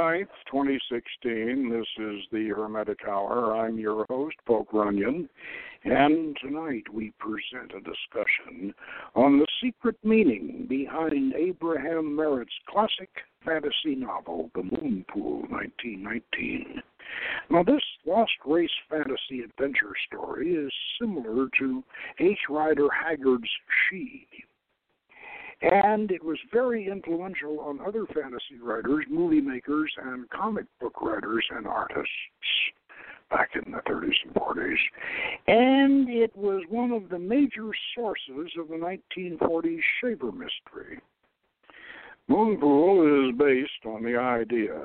9th, 2016. This is the Hermetic Hour. I'm your host, Poke Runyon, and tonight we present a discussion on the secret meaning behind Abraham Merritt's classic fantasy novel, The Moon Pool, 1919. Now, this Lost Race fantasy adventure story is similar to H. Rider Haggard's She, and it was very influential on other fantasy writers, movie makers, and comic book writers and artists back in the 30s and 40s. And it was one of the major sources of the 1940s Shaver mystery. Moon Pool is based on the idea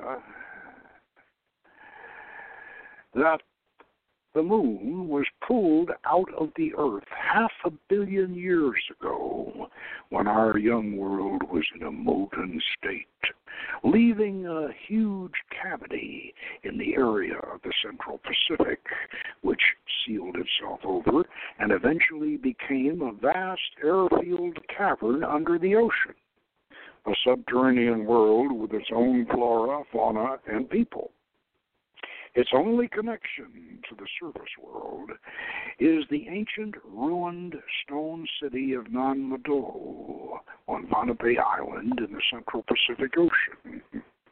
that the moon was pulled out of the earth 500 million years ago when our young world was in a molten state, leaving a huge cavity in the area of the Central Pacific, which sealed itself over and eventually became a vast airfield cavern under the ocean, a subterranean world with its own flora, fauna, and people. Its only connection to the surface world is the ancient ruined stone city of Nan Madol on Ponape Island in the Central Pacific Ocean.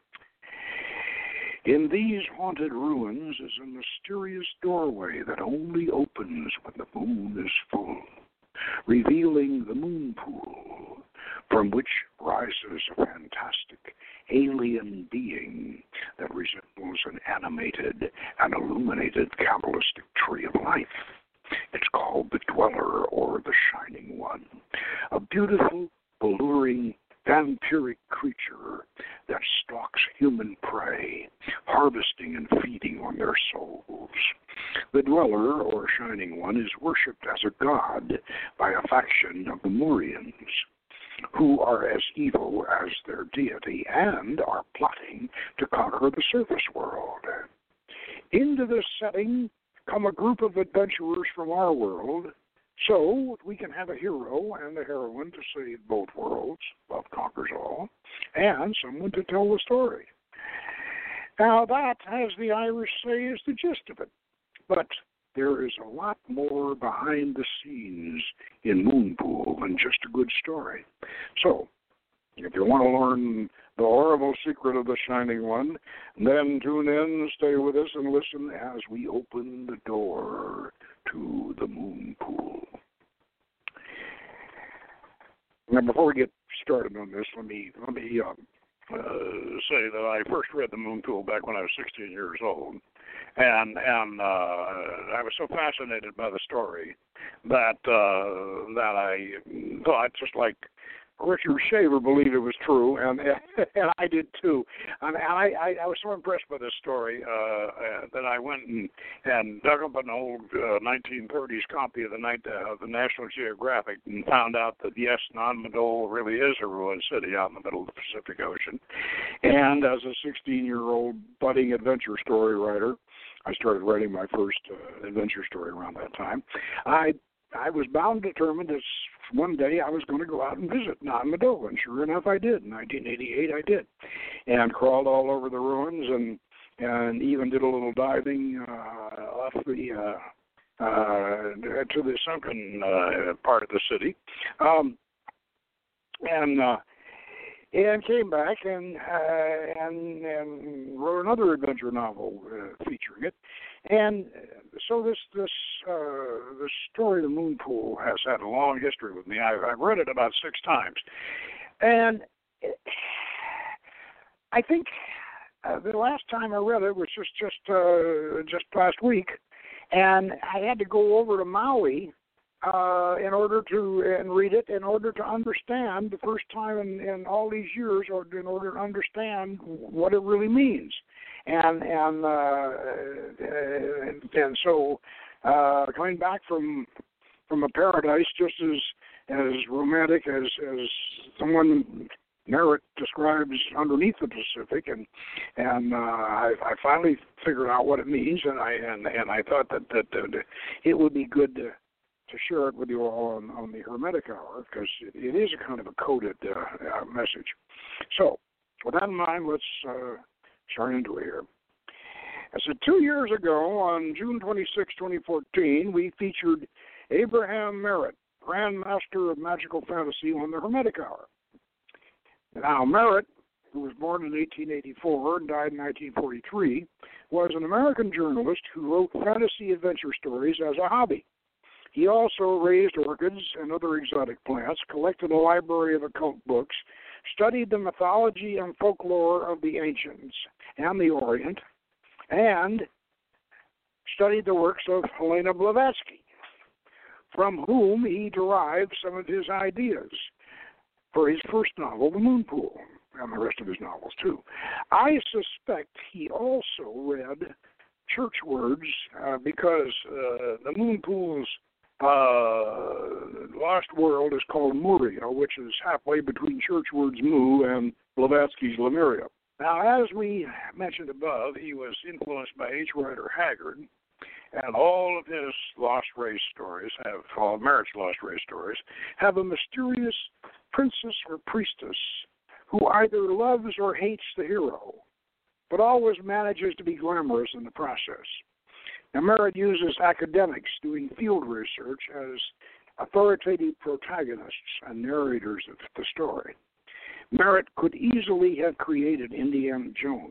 In these haunted ruins is a mysterious doorway that only opens when the moon is full, revealing the moon pool, from which rises a fantastic alien being that resembles an animated and illuminated Kabbalistic tree of life. It's called the Dweller, or the Shining One, a beautiful, alluring, vampiric creature that stalks human prey, harvesting and feeding on their souls. The Dweller, or Shining One, is worshipped as a god by a faction of the Moorians, who are as evil as their deity and are plotting to conquer the surface world. Into this setting come a group of adventurers from our world, so we can have a hero and a heroine to save both worlds, love conquers all, and someone to tell the story. Now that, as the Irish say, is the gist of it. But there is a lot more behind the scenes in Moon Pool than just a good story. So, if you want to learn the horrible secret of the Shining One, then tune in, stay with us, and listen as we open the door to the Moon Pool. Now, before we get started on this, let me say that I first read The Moon Pool back when I was 16 years old. And I was so fascinated by the story that I thought, just like Richard Shaver believed it was true, and I did too. And I was so impressed by this story that I went and dug up an old 1930s copy of the National Geographic and found out that, yes, Nan Madol really is a ruined city out in the middle of the Pacific Ocean. And as a 16-year-old budding adventure story writer, I started writing my first adventure story around that time. I was bound and determined that one day I was going to go out and visit Nan Madol, and sure enough I did. In 1988 I did, and crawled all over the ruins and even did a little diving off the to the sunken part of the city, and came back and wrote another adventure novel featuring it. And so this story, The Moon Pool, has had a long history with me. I've read it about 6 times, and I think the last time I read it was just last week, and I had to go over to Maui in order to read it, in order to understand the first time in all these years, or in order to understand what it really means, and so coming back from a paradise just as romantic as someone Merritt describes underneath the Pacific, and I finally figured out what it means, and I thought that it would be good to share it with you all on the Hermetic Hour, because it is a kind of a coded message. So, with that in mind, let's Starting into it here. I said 2 years ago, on June 26, 2014, we featured Abraham Merritt, Grand Master of Magical Fantasy, on the Hermetic Hour. Now, Merritt, who was born in 1884 and died in 1943, was an American journalist who wrote fantasy adventure stories as a hobby. He also raised orchids and other exotic plants, collected a library of occult books, studied the mythology and folklore of the ancients and the Orient, and studied the works of Helena Blavatsky, from whom he derived some of his ideas for his first novel, The Moon Pool, and the rest of his novels, too. I suspect he also read church words because the Moon Pool's lost world is called Muria, which is halfway between Churchward's Mu and Blavatsky's Lemuria. Now, as we mentioned above, he was influenced by H. Rider Haggard, and all of his lost race stories Merritt's lost race stories, have a mysterious princess or priestess who either loves or hates the hero, but always manages to be glamorous in the process. Now, Merritt uses academics doing field research as authoritative protagonists and narrators of the story. Merritt could easily have created Indiana Jones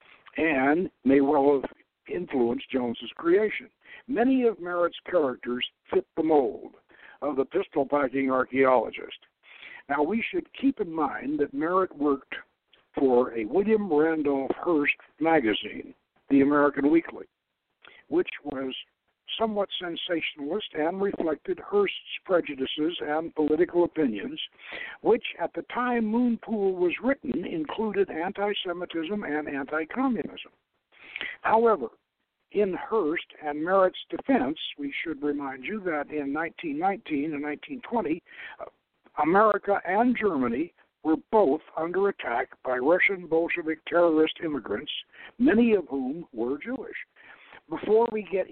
and may well have influenced Jones's creation. Many of Merritt's characters fit the mold of the pistol-packing archaeologist. Now, we should keep in mind that Merritt worked for a William Randolph Hearst magazine, The American Weekly, which was somewhat sensationalist and reflected Hearst's prejudices and political opinions, which at the time Moon Pool was written included anti-Semitism and anti-communism. However, in Hearst and Merritt's defense, we should remind you that in 1919 and 1920, America and Germany were both under attack by Russian Bolshevik terrorist immigrants, many of whom were Jewish. Before we get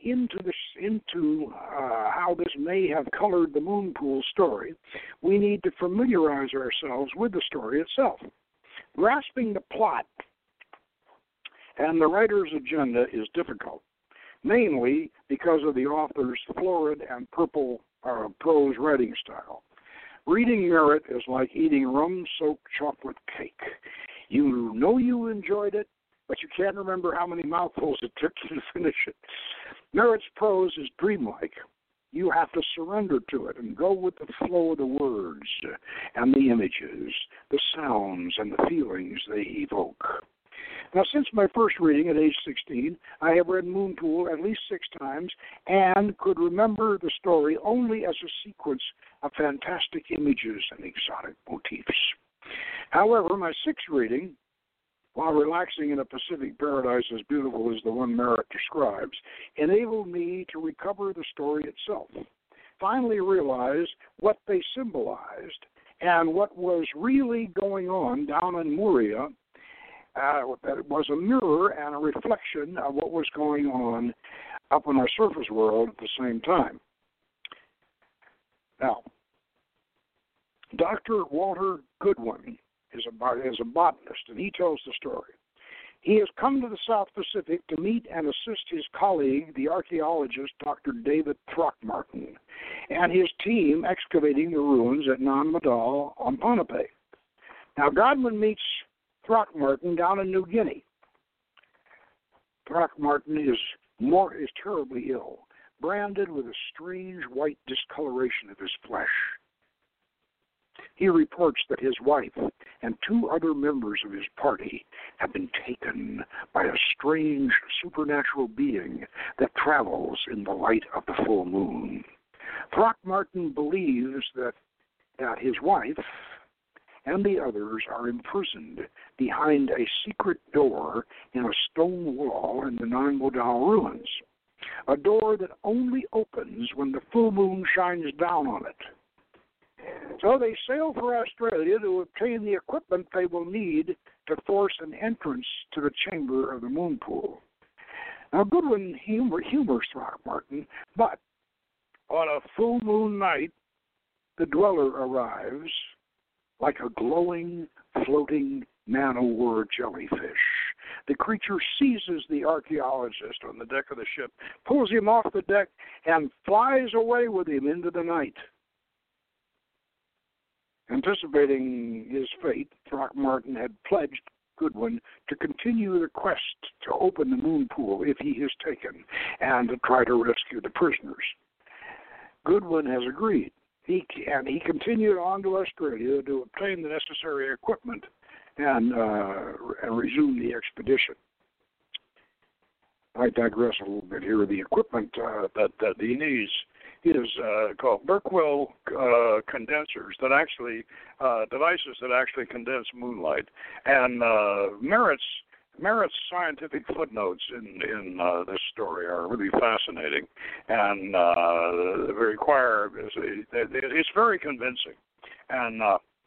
into how this may have colored the Moon Pool story, we need to familiarize ourselves with the story itself. Grasping the plot and the writer's agenda is difficult, mainly because of the author's florid and purple prose writing style. Reading Merritt is like eating rum-soaked chocolate cake. You know you enjoyed it, but you can't remember how many mouthfuls it took you to finish it. Merritt's prose is dreamlike. You have to surrender to it and go with the flow of the words and the images, the sounds and the feelings they evoke. Now, since my first reading at age 16, I have read Moon Pool at least 6 times and could remember the story only as a sequence of fantastic images and exotic motifs. However, my 6th reading, while relaxing in a Pacific paradise as beautiful as the one Merritt describes, enabled me to recover the story itself, finally realize what they symbolized and what was really going on down in Muria, that it was a mirror and a reflection of what was going on up in our surface world at the same time. Now, Dr. Walter Goodwin is a botanist, and he tells the story. He has come to the South Pacific to meet and assist his colleague, the archaeologist Dr. David Throckmorton, and his team excavating the ruins at Nan Madol on Ponape. Now, Godwin meets Throckmorton down in New Guinea. Throckmorton is terribly ill, branded with a strange white discoloration of his flesh. He reports that his wife and 2 other members of his party have been taken by a strange supernatural being that travels in the light of the full moon. Throckmorton believes that his wife and the others are imprisoned behind a secret door in a stone wall in the Nan Madol ruins, a door that only opens when the full moon shines down on it. So they sail for Australia to obtain the equipment they will need to force an entrance to the chamber of the Moon Pool. Now, Goodwin humors Throckmorton, but on a full moon night, the dweller arrives like a glowing, floating man-o'-war jellyfish the creature seizes the archaeologist on the deck of the ship, pulls him off the deck, and flies away with him into the night. Anticipating his fate, Throckmorton had pledged Goodwin to continue the quest to open the moon pool if he is taken, and to try to rescue the prisoners. Goodwin has agreed. He continued on to Australia to obtain the necessary equipment and resume the expedition. I digress a little bit here. The equipment that he needs is called Berkewell condensers that actually devices that actually condense moonlight, and Merritt's scientific footnotes in this story are really fascinating, and it's very convincing, and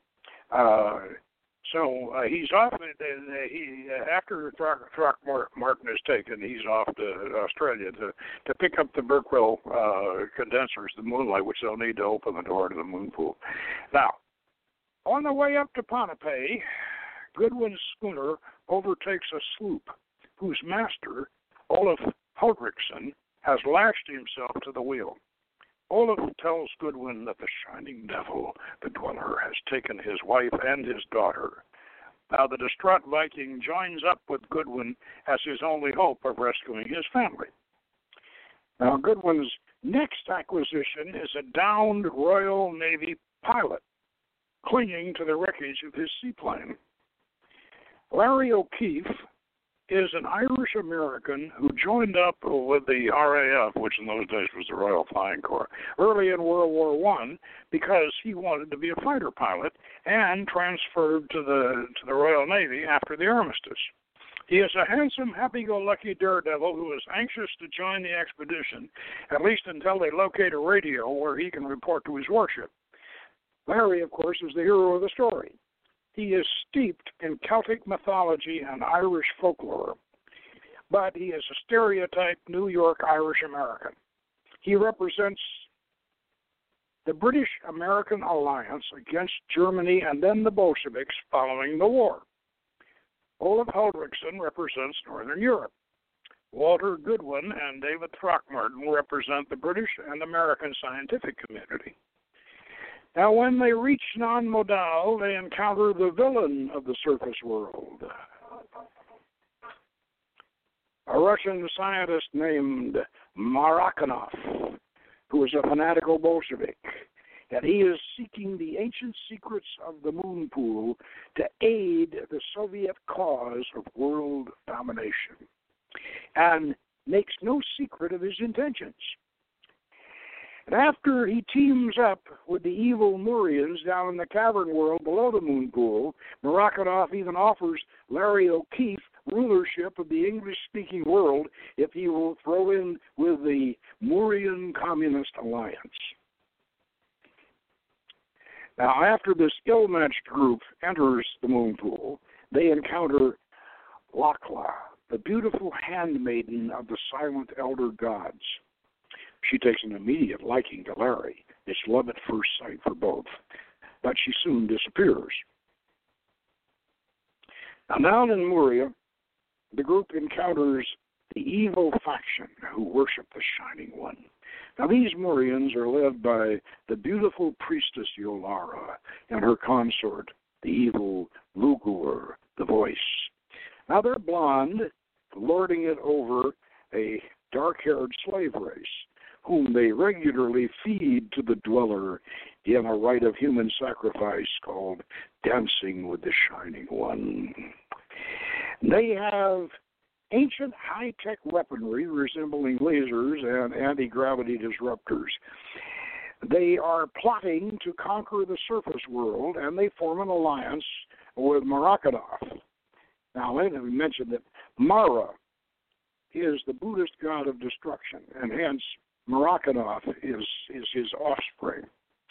so he's off. After Throckmorton is taken, he's off to Australia to pick up the Berkewell condensers, the moonlight, which they'll need to open the door to the moon pool. Now, on the way up to Ponape, Goodwin's schooner overtakes a sloop whose master, Olaf Huldriksen, has lashed himself to the wheel. Olaf tells Goodwin that the Shining Devil, the Dweller, has taken his wife and his daughter. Now the distraught Viking joins up with Goodwin as his only hope of rescuing his family. Now Goodwin's next acquisition is a downed Royal Navy pilot clinging to the wreckage of his seaplane. Larry O'Keefe is an Irish-American who joined up with the RAF, which in those days was the Royal Flying Corps, early in World War I because he wanted to be a fighter pilot and transferred to the Royal Navy after the armistice. He is a handsome, happy-go-lucky daredevil who is anxious to join the expedition, at least until they locate a radio where he can report to his warship. Larry, of course, is the hero of the story. He is steeped in Celtic mythology and Irish folklore, but he is a stereotyped New York Irish American. He represents the British-American alliance against Germany and then the Bolsheviks following the war. Olaf Huldriksen represents Northern Europe. Walter Goodwin and David Throckmorton represent the British and American scientific community. Now, when they reach Non-Modal, they encounter the villain of the surface world, a Russian scientist named Marakhanov, who is a fanatical Bolshevik, and he is seeking the ancient secrets of the moon pool to aid the Soviet cause of world domination, and makes no secret of his intentions. And after he teams up with the evil Murians down in the cavern world below the moon pool, Marakhanov even offers Larry O'Keefe rulership of the English-speaking world if he will throw in with the Murian Communist Alliance. Now, after this ill-matched group enters the moon pool, they encounter Lakla, the beautiful handmaiden of the silent elder gods. She takes an immediate liking to Larry. It's love at first sight for both, but she soon disappears. Now, down in Muria, the group encounters the evil faction who worship the Shining One. Now, these Murians are led by the beautiful priestess Yolara and her consort, the evil Lugur, the Voice. Now, they're blonde, lording it over a dark-haired slave race, whom they regularly feed to the Dweller in a rite of human sacrifice called Dancing with the Shining One. They have ancient high-tech weaponry resembling lasers and anti-gravity disruptors. They are plotting to conquer the surface world, and they form an alliance with Marakhanov. Now, let me mention that Mara is the Buddhist god of destruction, and hence Marakhanov is his offspring.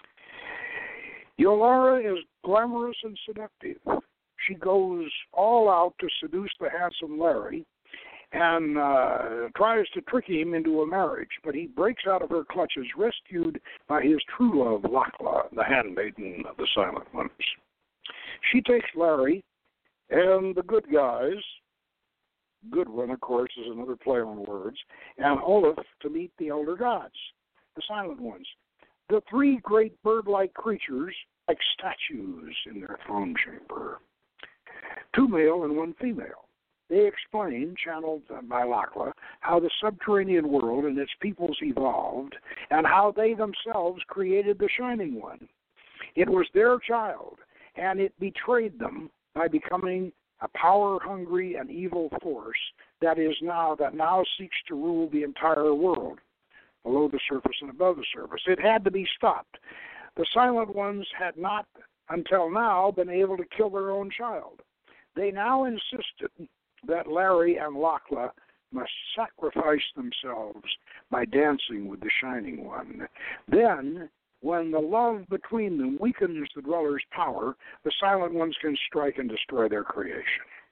Yolara is glamorous and seductive. She goes all out to seduce the handsome Larry and tries to trick him into a marriage, but he breaks out of her clutches, rescued by his true love, Lakla, the handmaiden of the Silent Ones. She takes Larry and the good guys Goodwin, of course, is another play on words, and Olaf to meet the elder gods, the silent ones. The three great bird-like creatures, like statues in their throne chamber. Two male and one female. They explain, channeled by Lakla, how the subterranean world and its peoples evolved, and how they themselves created the Shining One. It was their child, and it betrayed them by becoming a power-hungry and evil force that now seeks to rule the entire world, below the surface and above the surface. It had to be stopped. The Silent Ones had not, until now, been able to kill their own child. They now insisted that Larry and Lakla must sacrifice themselves by dancing with the Shining One. Then, when the love between them weakens the Dweller's power, the Silent Ones can strike and destroy their creation.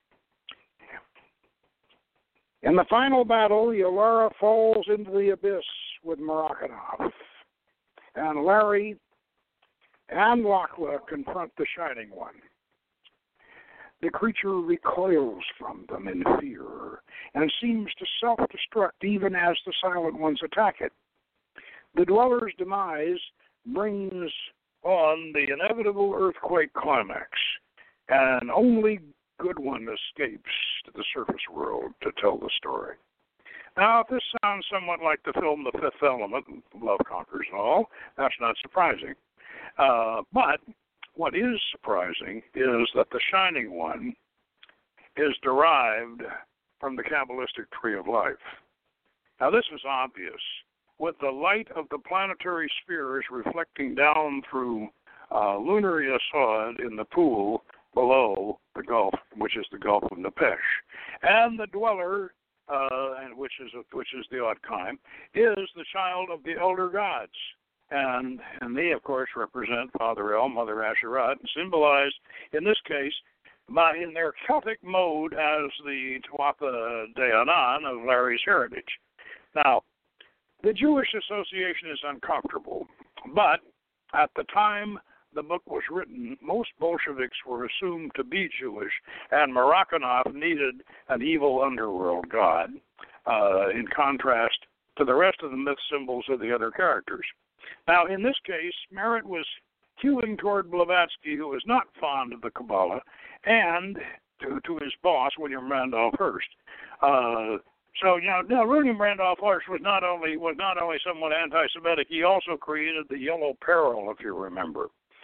In the final battle, Yalara falls into the abyss with Marakanov, and Larry and Lakla confront the Shining One. The creature recoils from them in fear and seems to self-destruct even as the Silent Ones attack it. The Dweller's demise brings on the inevitable earthquake climax, and only Goodwin escapes to the surface world to tell the story. Now, if this sounds somewhat like the film The Fifth Element, Love Conquers All, that's not surprising. But what is surprising is that the Shining One is derived from the Kabbalistic Tree of Life. Now, this is obvious. With the light of the planetary spheres reflecting down through lunar Yesod in the pool below the Gulf, which is the Gulf of Nepesh, and the Dweller, which is the Otkaim, is the child of the elder gods. And they, of course, represent Father El, Mother Asherat, and symbolized, in this case, in their Celtic mode as the Tuatha De Danann of Larry's heritage. Now, the Jewish Association is uncomfortable, but at the time the book was written, most Bolsheviks were assumed to be Jewish, and Marakanov needed an evil underworld god, in contrast to the rest of the myth symbols of the other characters. Now, in this case, Merritt was hewing toward Blavatsky, who was not fond of the Kabbalah, and to his boss, William Randolph Hearst. So, William Randolph Hearst was not only somewhat anti-Semitic, he also created the Yellow Peril, if you remember.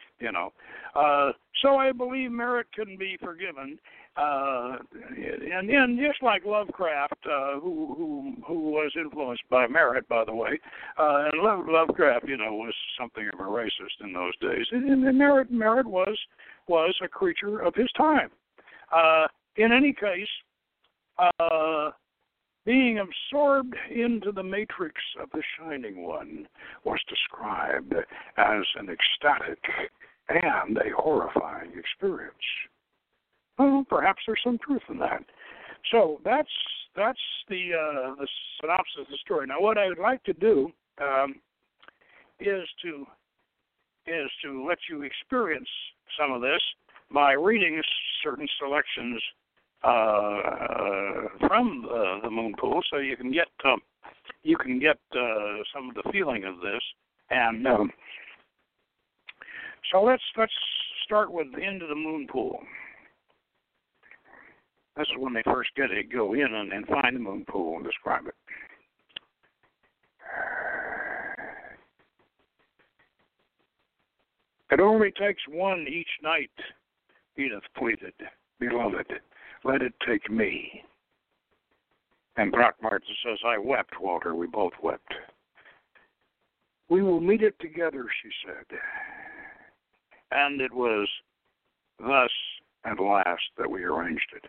So I believe Merritt can be forgiven, and just like Lovecraft, who was influenced by Merritt, by the way, and Lovecraft, was something of a racist in those days. And Merritt was a creature of his time. In any case, being absorbed into the matrix of the Shining One was described as an ecstatic and a horrifying experience. Well, perhaps there's some truth in that. So that's the synopsis of the story. Now, what I would like to do is to let you experience some of this by reading certain selections from the Moon Pool, so you can get some of the feeling of this. And so let's start with Into the Moon Pool. This is when they first go in and find the Moon Pool and describe it. It only takes one each night, Edith pleaded. Beloved, let it take me. And Throckmorton says, I wept, Walter. We both wept. We will meet it together, she said. And it was thus at last that we arranged it.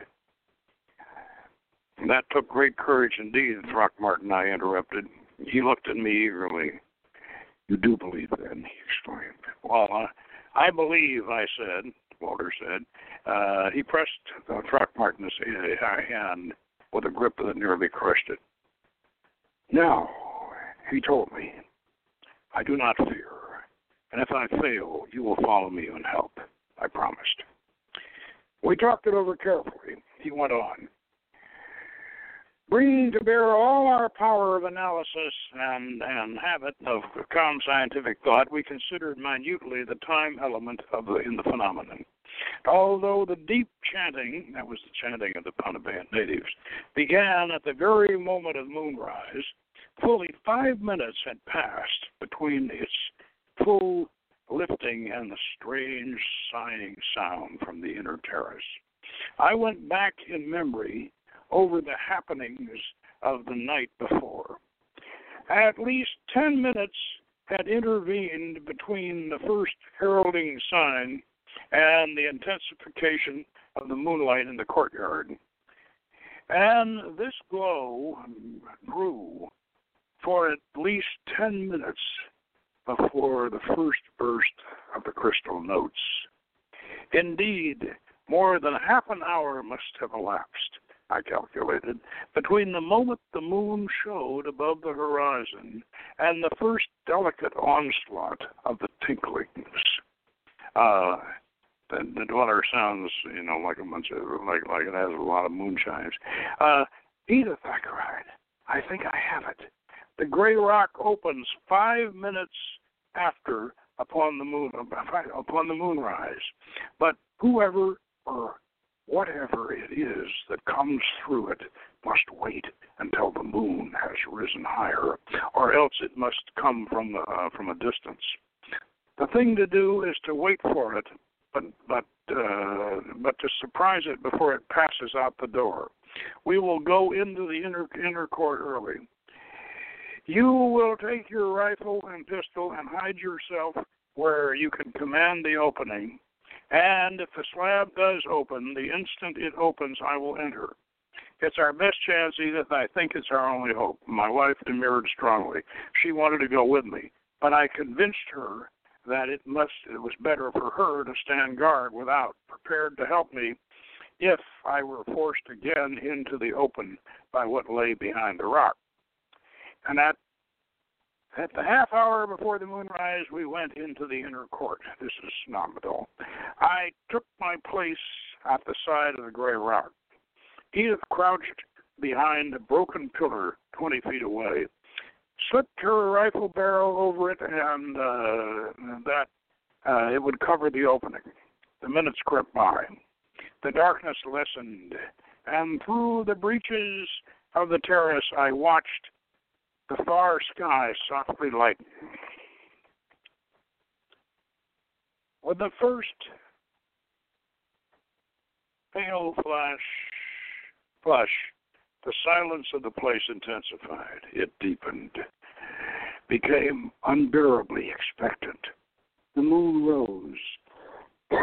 That took great courage indeed, Throckmorton, I interrupted. He looked at me eagerly. You do believe then, he exclaimed. Well, I believe, I said, Walter said. He pressed Throckmorton's hand with a grip that nearly crushed it. Now, he told me, I do not fear, and if I fail, you will follow me and help. I promised. We talked it over carefully. He went on. bringing to bear all our power of analysis and habit of calm scientific thought, we considered minutely the time element in the phenomenon. Although the deep chanting, that was the chanting of the Panabayan natives, began at the very moment of moonrise, fully 5 minutes had passed between its full lifting and the strange sighing sound from the inner terrace. I went back in memory over the happenings of the night before. At least 10 minutes had intervened between the first heralding sign and the intensification of the moonlight in the courtyard. And this glow grew for at least 10 minutes before the first burst of the crystal notes. Indeed, more than half an hour must have elapsed, I calculated, between the moment the moon showed above the horizon and the first delicate onslaught of the tinklings. The dweller sounds, like a bunch of, like it has a lot of moon chimes. Edith, I cried, I think I have it. The gray rock opens 5 minutes after upon the moonrise, but whoever or whatever it is that comes through it must wait until the moon has risen higher, or else it must come from a distance. The thing to do is to wait for it, but to surprise it before it passes out the door. We will go into the inner court early. You will take your rifle and pistol and hide yourself where you can command the opening. And if the slab does open, the instant it opens, I will enter. It's our best chance, Edith. I think it's our only hope. My wife demurred strongly. She wanted to go with me, but I convinced her that it was better for her to stand guard without, prepared to help me if I were forced again into the open by what lay behind the rock. And at the half hour before the moonrise, we went into the inner court. This is Namadol. I took my place at the side of the gray rock. Edith crouched behind a broken pillar 20 feet away, slipped her rifle barrel over it, and that it would cover the opening. The minutes crept by. The darkness lessened, and through the breaches of the terrace I watched the far sky softly lighten. With the first pale flush, the silence of the place intensified. It deepened, became unbearably expectant. The moon rose,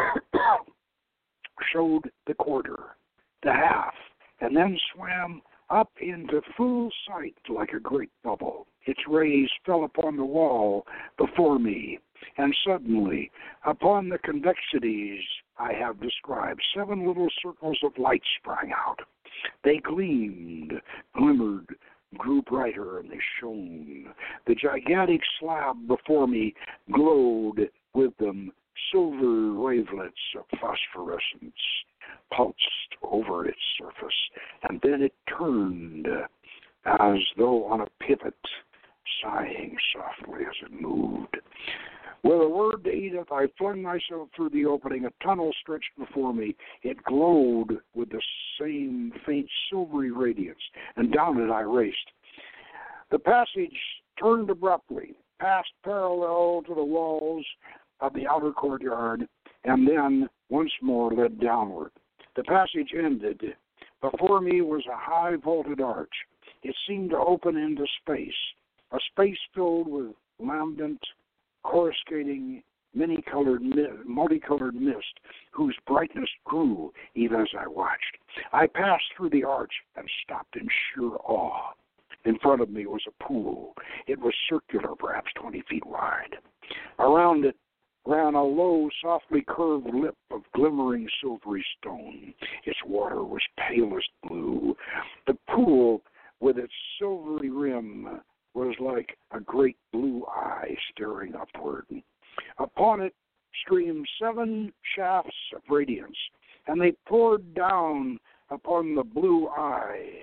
showed the quarter, the half, and then swam up into full sight like a great bubble. Its rays fell upon the wall before me, and suddenly, upon the convexities I have described, 7 little circles of light sprang out. They gleamed, glimmered, grew brighter, and they shone. The gigantic slab before me glowed with them. Silver wavelets of phosphorescence pulsed over its surface, and then it turned as though on a pivot, sighing softly as it moved. With a word to Edith, I flung myself through the opening. A tunnel stretched before me. It glowed with the same faint silvery radiance, and down it I raced. The passage turned abruptly, passed parallel to the walls of the outer courtyard, and then once more led downward. The passage ended. Before me was a high vaulted arch. It seemed to open into space, a space filled with lambent, coruscating, multicolored mist, whose brightness grew even as I watched. I passed through the arch and stopped in sheer awe. In front of me was a pool. It was circular, perhaps 20 feet wide. Around it ran a low, softly curved lip of glimmering silvery stone. Its water was palest blue. The pool, with its silvery rim, was like a great blue eye staring upward. Upon it streamed 7 shafts of radiance, and they poured down upon the blue eye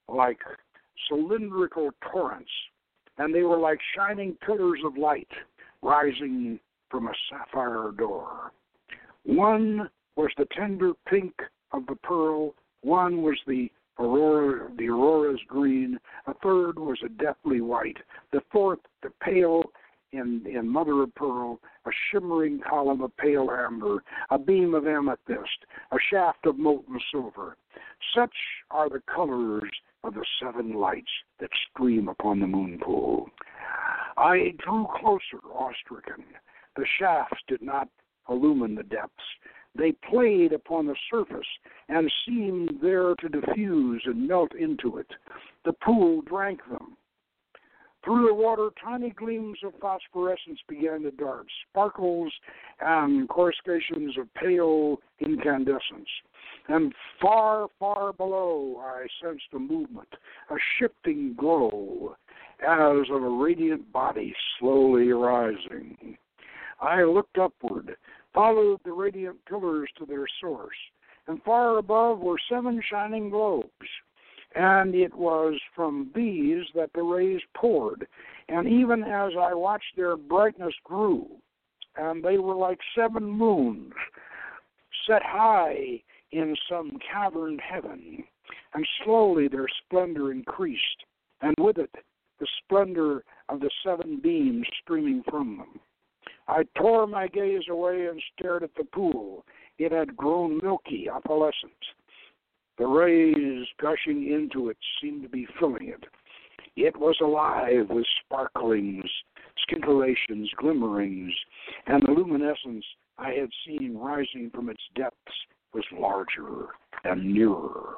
like cylindrical torrents, and they were like shining pillars of light rising from a sapphire door. One was the tender pink of the pearl, one was the aurora's green, a third was a deathly white, the fourth the pale in mother of pearl, a shimmering column of pale amber, a beam of amethyst, a shaft of molten silver. Such are the colors of the seven lights that stream upon the moon pool. I drew closer, awe-stricken. The shafts did not illumine the depths. They played upon the surface and seemed there to diffuse and melt into it. The pool drank them. Through the water, tiny gleams of phosphorescence began to dart, sparkles and coruscations of pale incandescence. And far, far below, I sensed a movement, a shifting glow, as of a radiant body slowly rising. I looked upward, followed the radiant pillars to their source, and far above were seven shining globes. And it was from these that the rays poured. And even as I watched, their brightness grew, and they were like seven moons set high in some cavern heaven. And slowly their splendor increased, and with it the splendor of the seven beams streaming from them. I tore my gaze away and stared at the pool. It had grown milky, opalescent. The rays gushing into it seemed to be filling it. It was alive with sparklings, scintillations, glimmerings, and the luminescence I had seen rising from its depths was larger and nearer.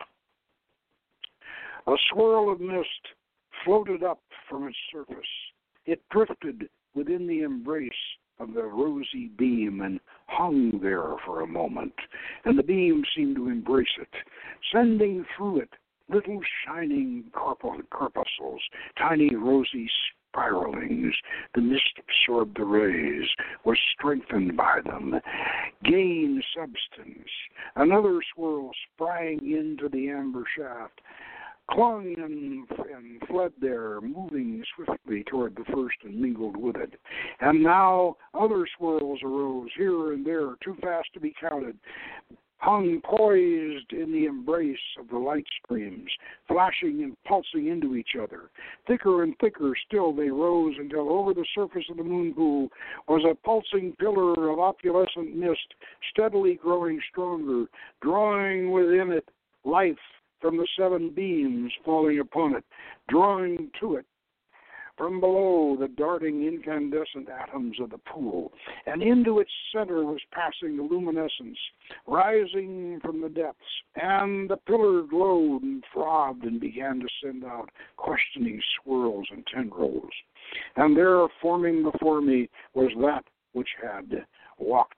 A swirl of mist floated up from its surface. It drifted within the embrace of the rosy beam and hung there for a moment, and the beam seemed to embrace it, sending through it little shining corpuscles, tiny rosy spiralings. The mist absorbed the rays, was strengthened by them, gained substance. Another swirl sprang into the amber shaft, clung and fled there, moving swiftly toward the first and mingled with it. And now other swirls arose here and there, too fast to be counted, hung poised in the embrace of the light streams, flashing and pulsing into each other. Thicker and thicker still they rose until over the surface of the moon pool was a pulsing pillar of opalescent mist, steadily growing stronger, drawing within it life from the seven beams falling upon it, drawing to it from below the darting incandescent atoms of the pool, and into its center was passing the luminescence, rising from the depths, and the pillar glowed and throbbed and began to send out questioning swirls and tendrils. And there, forming before me, was that which had walked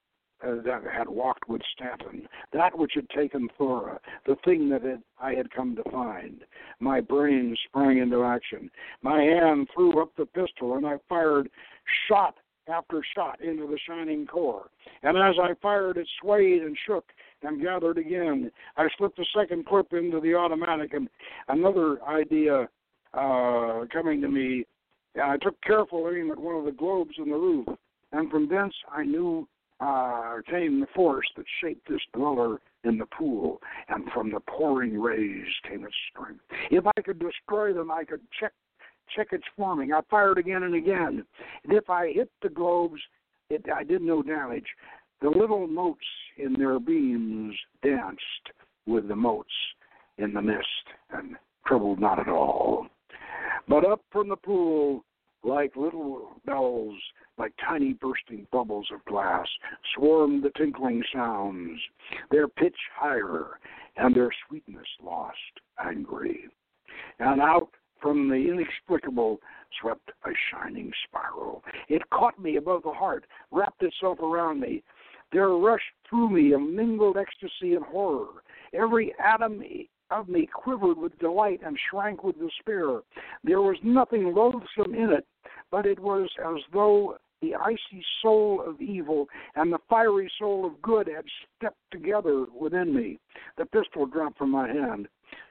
with Stanton, that which had taken Thora, the thing that I had come to find. My brain sprang into action. My hand threw up the pistol, and I fired shot after shot into the shining core. And as I fired, it swayed and shook and gathered again. I slipped a second clip into the automatic, and another idea coming to me, I took careful aim at one of the globes in the roof, and from thence I knew came the force that shaped this dweller in the pool, and from the pouring rays came its strength. If I could destroy them, I could check its forming. I fired again and again, and if I hit the globes, I did no damage. The little motes in their beams danced with the motes in the mist, and troubled not at all. But up from the pool, like little bells, like tiny bursting bubbles of glass, swarmed the tinkling sounds, their pitch higher, and their sweetness lost, angry. And out from the inexplicable swept a shining spiral. It caught me above the heart, wrapped itself around me. There rushed through me a mingled ecstasy and horror. Every atom of me quivered with delight and shrank with despair. There was nothing loathsome in it, but it was as though the icy soul of evil and the fiery soul of good had stepped together within me. The pistol dropped from my hand.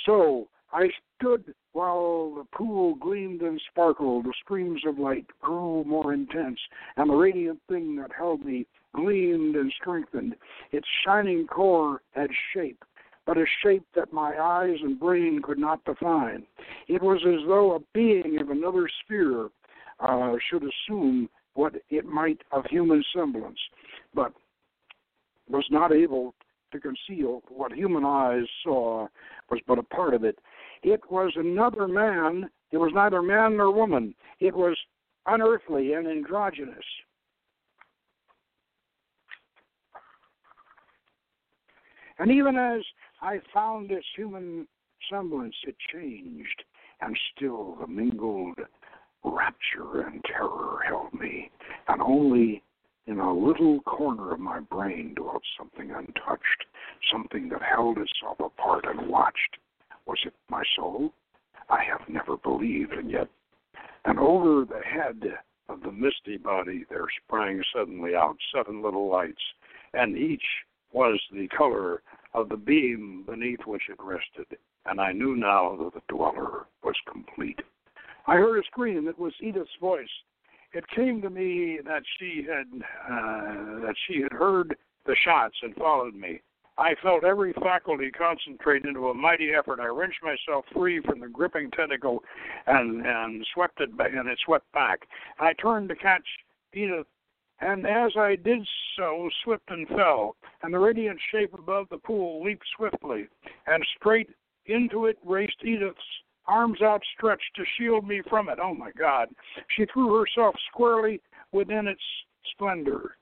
So I stood while the pool gleamed and sparkled, the streams of light grew more intense, and the radiant thing that held me gleamed and strengthened. Its shining core had shape, but a shape that my eyes and brain could not define. It was as though a being of another sphere should assume what it might of human semblance, but was not able to conceal what human eyes saw was but a part of it. It was another man. It was neither man nor woman. It was unearthly and androgynous. And even as I found its human semblance, it changed, and still the mingled rapture and terror held me, and only in a little corner of my brain dwelt something untouched, something that held itself apart and watched. Was it my soul? I have never believed, and yet, and over the head of the misty body there sprang suddenly out 7 little lights, and each was the color of the beam beneath which it rested, and I knew now that the dweller was complete. I heard a scream. It was Edith's voice. It came to me that she had heard the shots and followed me. I felt every faculty concentrate into a mighty effort. I wrenched myself free from the gripping tentacle and swept it back, and it swept back. I turned to catch Edith, and as I did so, slipped and fell, and the radiant shape above the pool leaped swiftly, and straight into it raced Edith's arms outstretched to shield me from it. Oh, my God. She threw herself squarely within its splendor.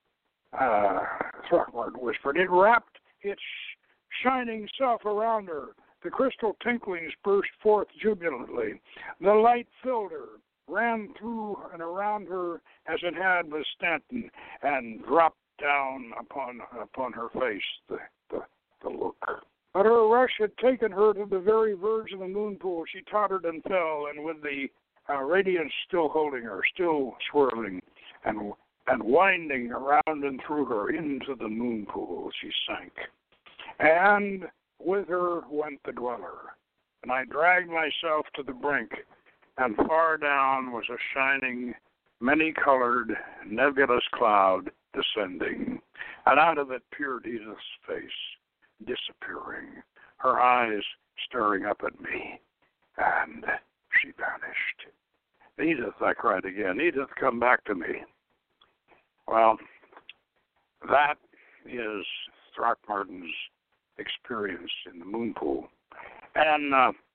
Throckmorton whispered. It wrapped its shining self around her. The crystal tinklings burst forth jubilantly. The light filled her, ran through and around her as it had with Stanton, and dropped down upon her face, the look. But her rush had taken her to the very verge of the moon pool. She tottered and fell, and with the radiance still holding her, still swirling and winding around and through her into the moon pool, she sank. And with her went the dweller. And I dragged myself to the brink, and far down was a shining, many-colored, nebulous cloud descending, and out of it peered Edith's face, disappearing, her eyes staring up at me, and she vanished. Edith, I cried again. Edith, come back to me. Well, that is Throckmorton's experience in the moon pool. And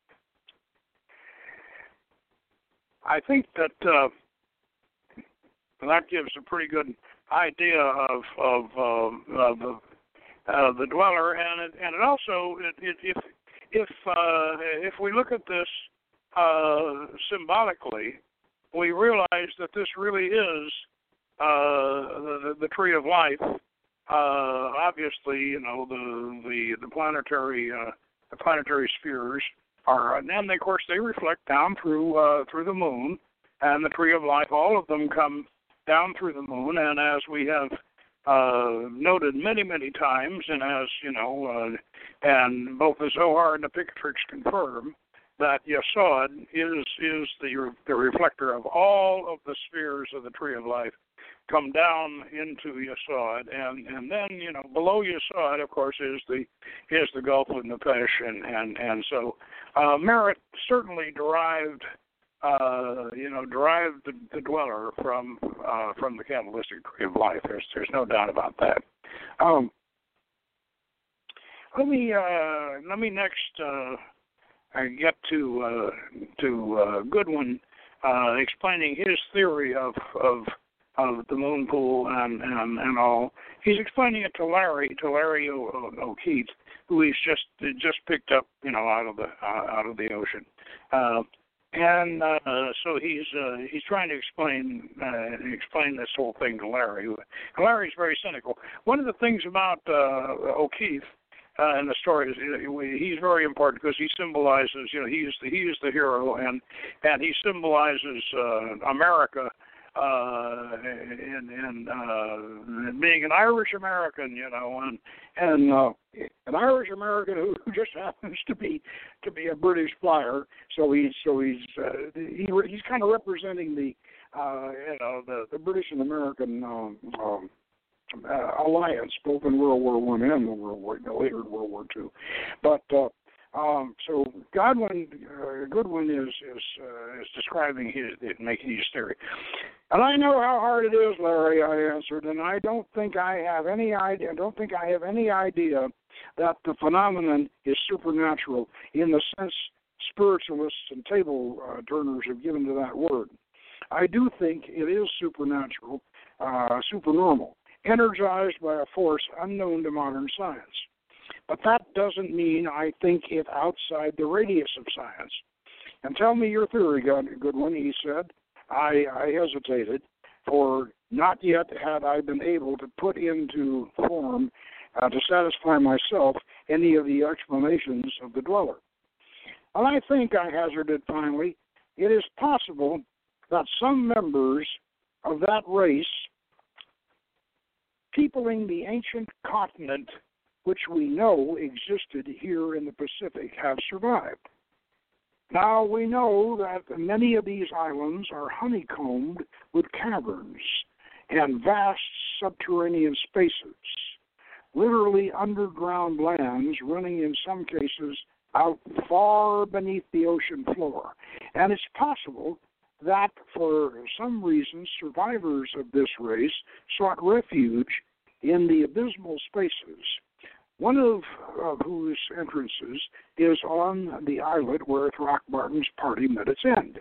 I think that that gives a pretty good idea of the dweller, and it also, if we look at this symbolically, we realize that this really is the tree of life. Obviously, you know, the planetary spheres are, and then of course they reflect down through the moon, and the tree of life. All of them come down through the moon, and as we have noted many, many times, and as you know, and both the Zohar and the Picatrix confirm that Yesod is the reflector of all of the spheres of the tree of life, come down into Yesod, and then you know below Yesod, of course, is the Gulf of Nefesh, and so Merit certainly derived the dweller from the Kabbalistic tree of life. There's no doubt about that. Let me next get to Goodwin explaining his theory of the moon pool and all. He's explaining it to Larry O'Keefe, who he's just picked up, you know, out of the ocean. So he's trying to explain this whole thing to Larry. Larry's very cynical. One of the things about O'Keefe in the story is he's very important because he symbolizes, you know, he is the hero, and he symbolizes America in being an Irish American, and an Irish American who just happens to be a British flyer. So he's kind of representing the British and American alliance, both in World War I and later in World War II. But so Goodwin is describing making his theory. And I know how hard it is, Larry, I answered, and I don't think I have any idea that the phenomenon is supernatural in the sense spiritualists and table turners have given to that word. I do think it is supernatural, supernormal, energized by a force unknown to modern science. But that doesn't mean I think it outside the radius of science. And tell me your theory, Goodwin, he said. I hesitated, for not yet had I been able to put into form, to satisfy myself, any of the explanations of the dweller. And I think, I hazarded finally, it is possible that some members of that race peopling the ancient continent which we know existed here in the Pacific have survived. Now, we know that many of these islands are honeycombed with caverns and vast subterranean spaces, literally underground lands running in some cases out far beneath the ocean floor. And it's possible that for some reason survivors of this race sought refuge in the abysmal spaces, one of whose entrances is on the islet where Throckmorton's party met its end.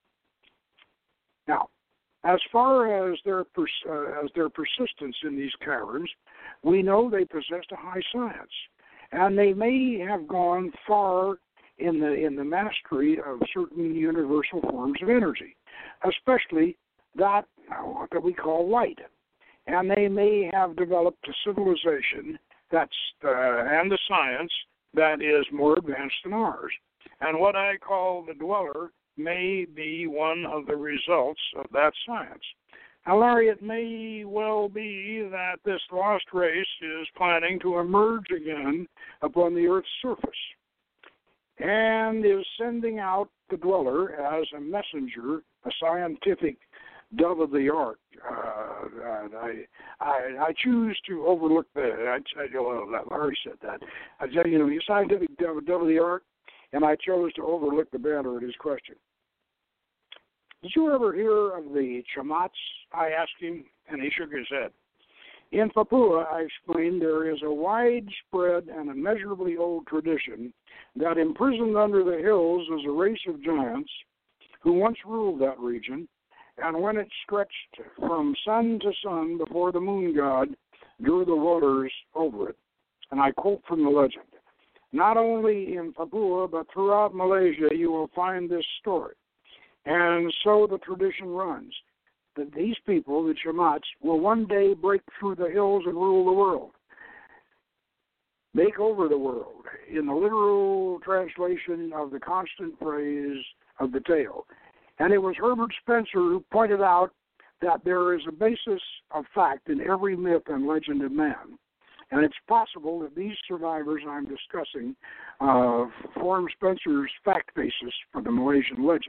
Now, as far as their persistence in these caverns, we know they possessed a high science, and they may have gone far in the mastery of certain universal forms of energy, especially that we call light. And they may have developed a civilization and a science that is more advanced than ours. And what I call the dweller may be one of the results of that science. Now, Larry, it may well be that this lost race is planning to emerge again upon the Earth's surface and is sending out the dweller as a messenger, a scientific dove of the ark. I choose to overlook Larry said that. I said, you scientific dove of the ark, and I chose to overlook the banter at his question. Did you ever hear of the Chamats? I asked him, and he shook his head. In Papua, I explained, there is a widespread and immeasurably old tradition that imprisoned under the hills is a race of giants who once ruled that region, and when it stretched from sun to sun before the moon god drew the waters over it. And I quote from the legend. Not only in Papua, but throughout Malaysia, you will find this story. And so the tradition runs, that these people, the Chamats, will one day break through the hills and rule the world. Make over the world, in the literal translation of the constant phrase of the tale. And it was Herbert Spencer who pointed out that there is a basis of fact in every myth and legend of man. And it's possible that these survivors I'm discussing form Spencer's fact basis for the Malaysian legend.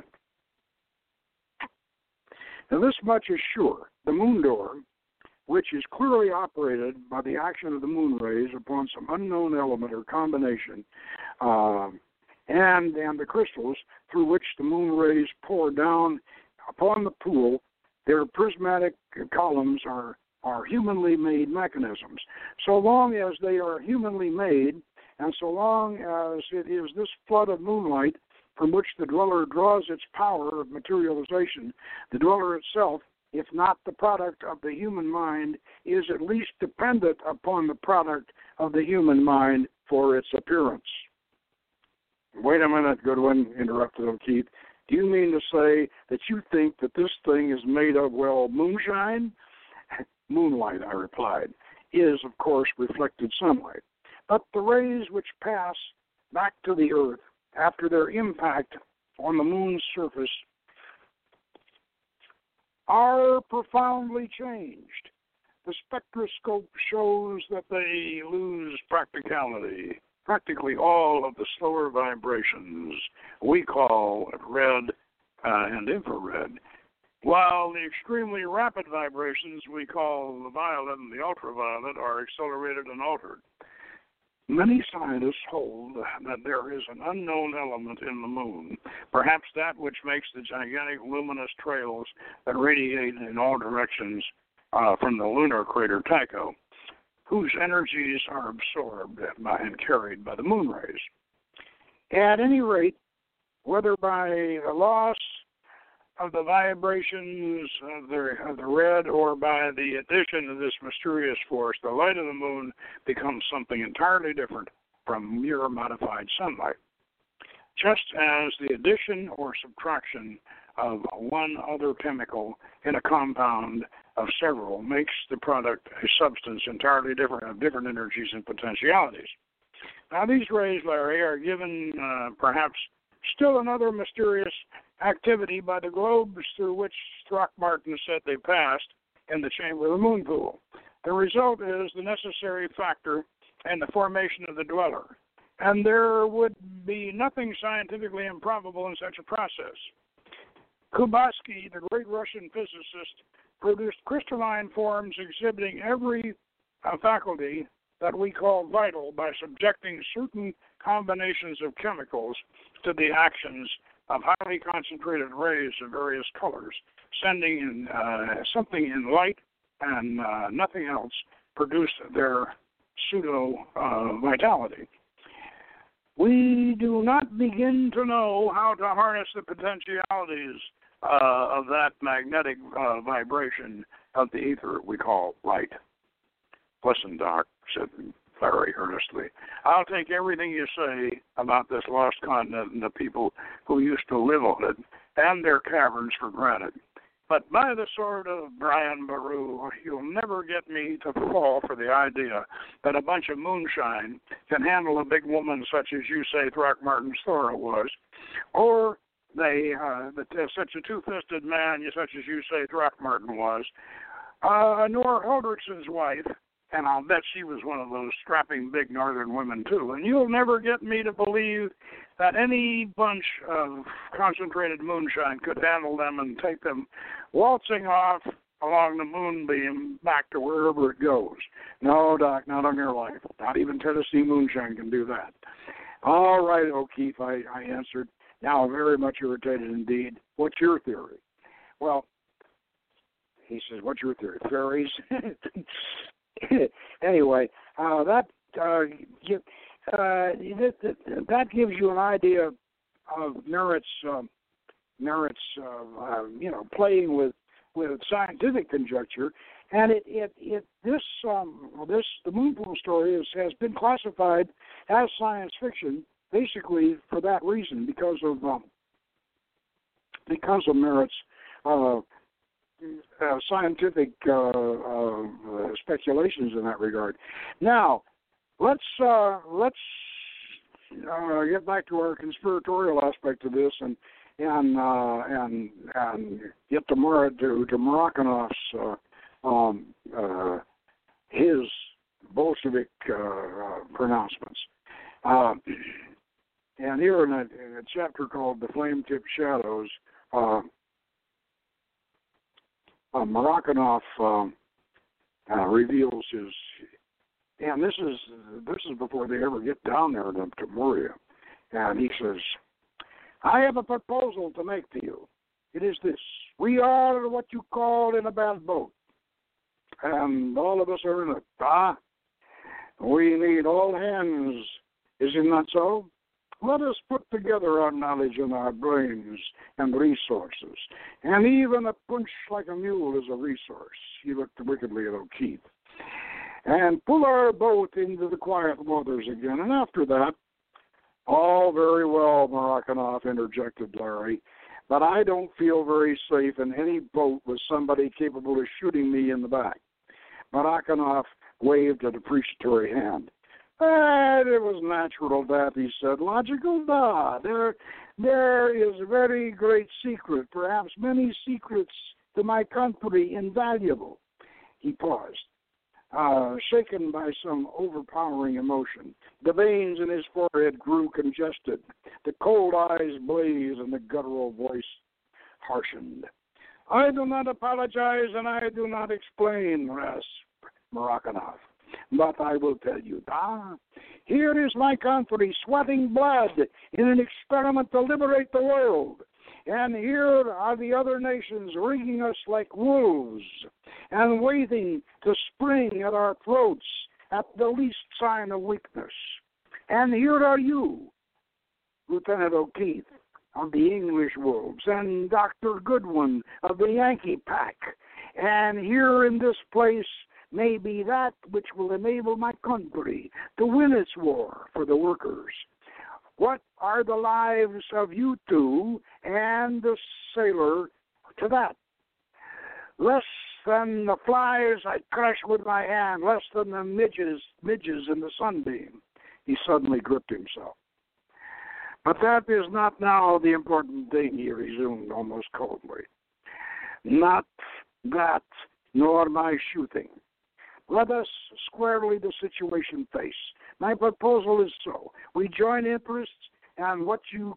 Now, this much is sure. The moon door, which is clearly operated by the action of the moon rays upon some unknown element or combination, and the crystals through which the moon rays pour down upon the pool, their prismatic columns are humanly made mechanisms. So long as they are humanly made, and so long as it is this flood of moonlight from which the dweller draws its power of materialization, the dweller itself, if not the product of the human mind, is at least dependent upon the product of the human mind for its appearance. Wait a minute, Goodwin, interrupted O'Keefe. Do you mean to say that you think that this thing is made of, well, moonshine? Moonlight, I replied, is, of course, reflected sunlight. But the rays which pass back to the earth after their impact on the moon's surface are profoundly changed. The spectroscope shows that they lose practicality. Practically all of the slower vibrations we call red and infrared, while the extremely rapid vibrations we call the violet and the ultraviolet are accelerated and altered. Many scientists hold that there is an unknown element in the moon, perhaps that which makes the gigantic luminous trails that radiate in all directions from the lunar crater Tycho, whose energies are absorbed and carried by the moon rays. At any rate, whether by the loss of the vibrations of the red or by the addition of this mysterious force, the light of the moon becomes something entirely different from mere modified sunlight. Just as the addition or subtraction of one other chemical in a compound of several makes the product a substance entirely different, of different energies and potentialities. Now, these rays, Larry, are given perhaps still another mysterious activity by the globes through which Throckmorton said they passed in the chamber of the moon pool. The result is the necessary factor in the formation of the dweller, and there would be nothing scientifically improbable in such a process. Kubatsky, the great Russian physicist, produced crystalline forms exhibiting every faculty that we call vital by subjecting certain combinations of chemicals to the actions of highly concentrated rays of various colors, sending in something in light and nothing else produced their pseudo-vitality. We do not begin to know how to harness the potentialities of that magnetic vibration of the ether we call light. Listen, Doc, said Larry earnestly, I'll take everything you say about this lost continent and the people who used to live on it and their caverns for granted. But by the sword of Brian Boru, you'll never get me to fall for the idea that a bunch of moonshine can handle a big woman such as you say Throckmorton's Thora was, or such a two-fisted man such as you say Throckmorton was, nor Hendrickson's wife, and I'll bet she was one of those strapping big northern women too. And you'll never get me to believe that any bunch of concentrated moonshine could handle them and take them waltzing off along the moonbeam back to wherever it goes. No, Doc, not on your life. Not even Tennessee moonshine can do that. All right, O'Keefe, I answered, now very much irritated indeed. What's your theory? Well, he says, what's your theory? Fairies? Anyway, that gives you an idea of Merritt's playing with scientific conjecture, and the moon pool story has been classified as science fiction basically for that reason, because of Merritt's scientific speculations in that regard. Now, let's get back to our conspiratorial aspect of this and get to Marakanov's his Bolshevik pronouncements. And here in a chapter called "The Flame-Tipped Shadows," Marakanov reveals his, and this is before they ever get down there to Moria, and he says, I have a proposal to make to you. It is this: we are what you call in a bad boat, and all of us are in it. We need all hands. Isn't that so? Let us put together our knowledge and our brains and resources. And even a punch like a mule is a resource. He looked wickedly at O'Keefe. And pull our boat into the quiet waters again. And after that, all very well, Marakanov, interjected Larry, but I don't feel very safe in any boat with somebody capable of shooting me in the back. Marakanov waved a depreciatory hand. It was natural that, he said. Logical, da. There is a very great secret, perhaps many secrets to my country invaluable. He paused, shaken by some overpowering emotion. The veins in his forehead grew congested. The cold eyes blazed, and the guttural voice harshened. I do not apologize, and I do not explain, rasped Marakanoff. But I will tell you, here is my country sweating blood in an experiment to liberate the world. And here are the other nations ringing us like wolves and waiting to spring at our throats at the least sign of weakness. And here are you, Lieutenant O'Keefe of the English Wolves, and Dr. Goodwin of the Yankee Pack. And here in this place may be that which will enable my country to win its war for the workers. What are the lives of you two and the sailor to that? Less than the flies I crush with my hand, less than the midges in the sunbeam. He suddenly gripped himself. But that is not now the important thing, he resumed almost coldly. Not that, nor my shooting. Let us squarely the situation face. My proposal is so: we join interests and what you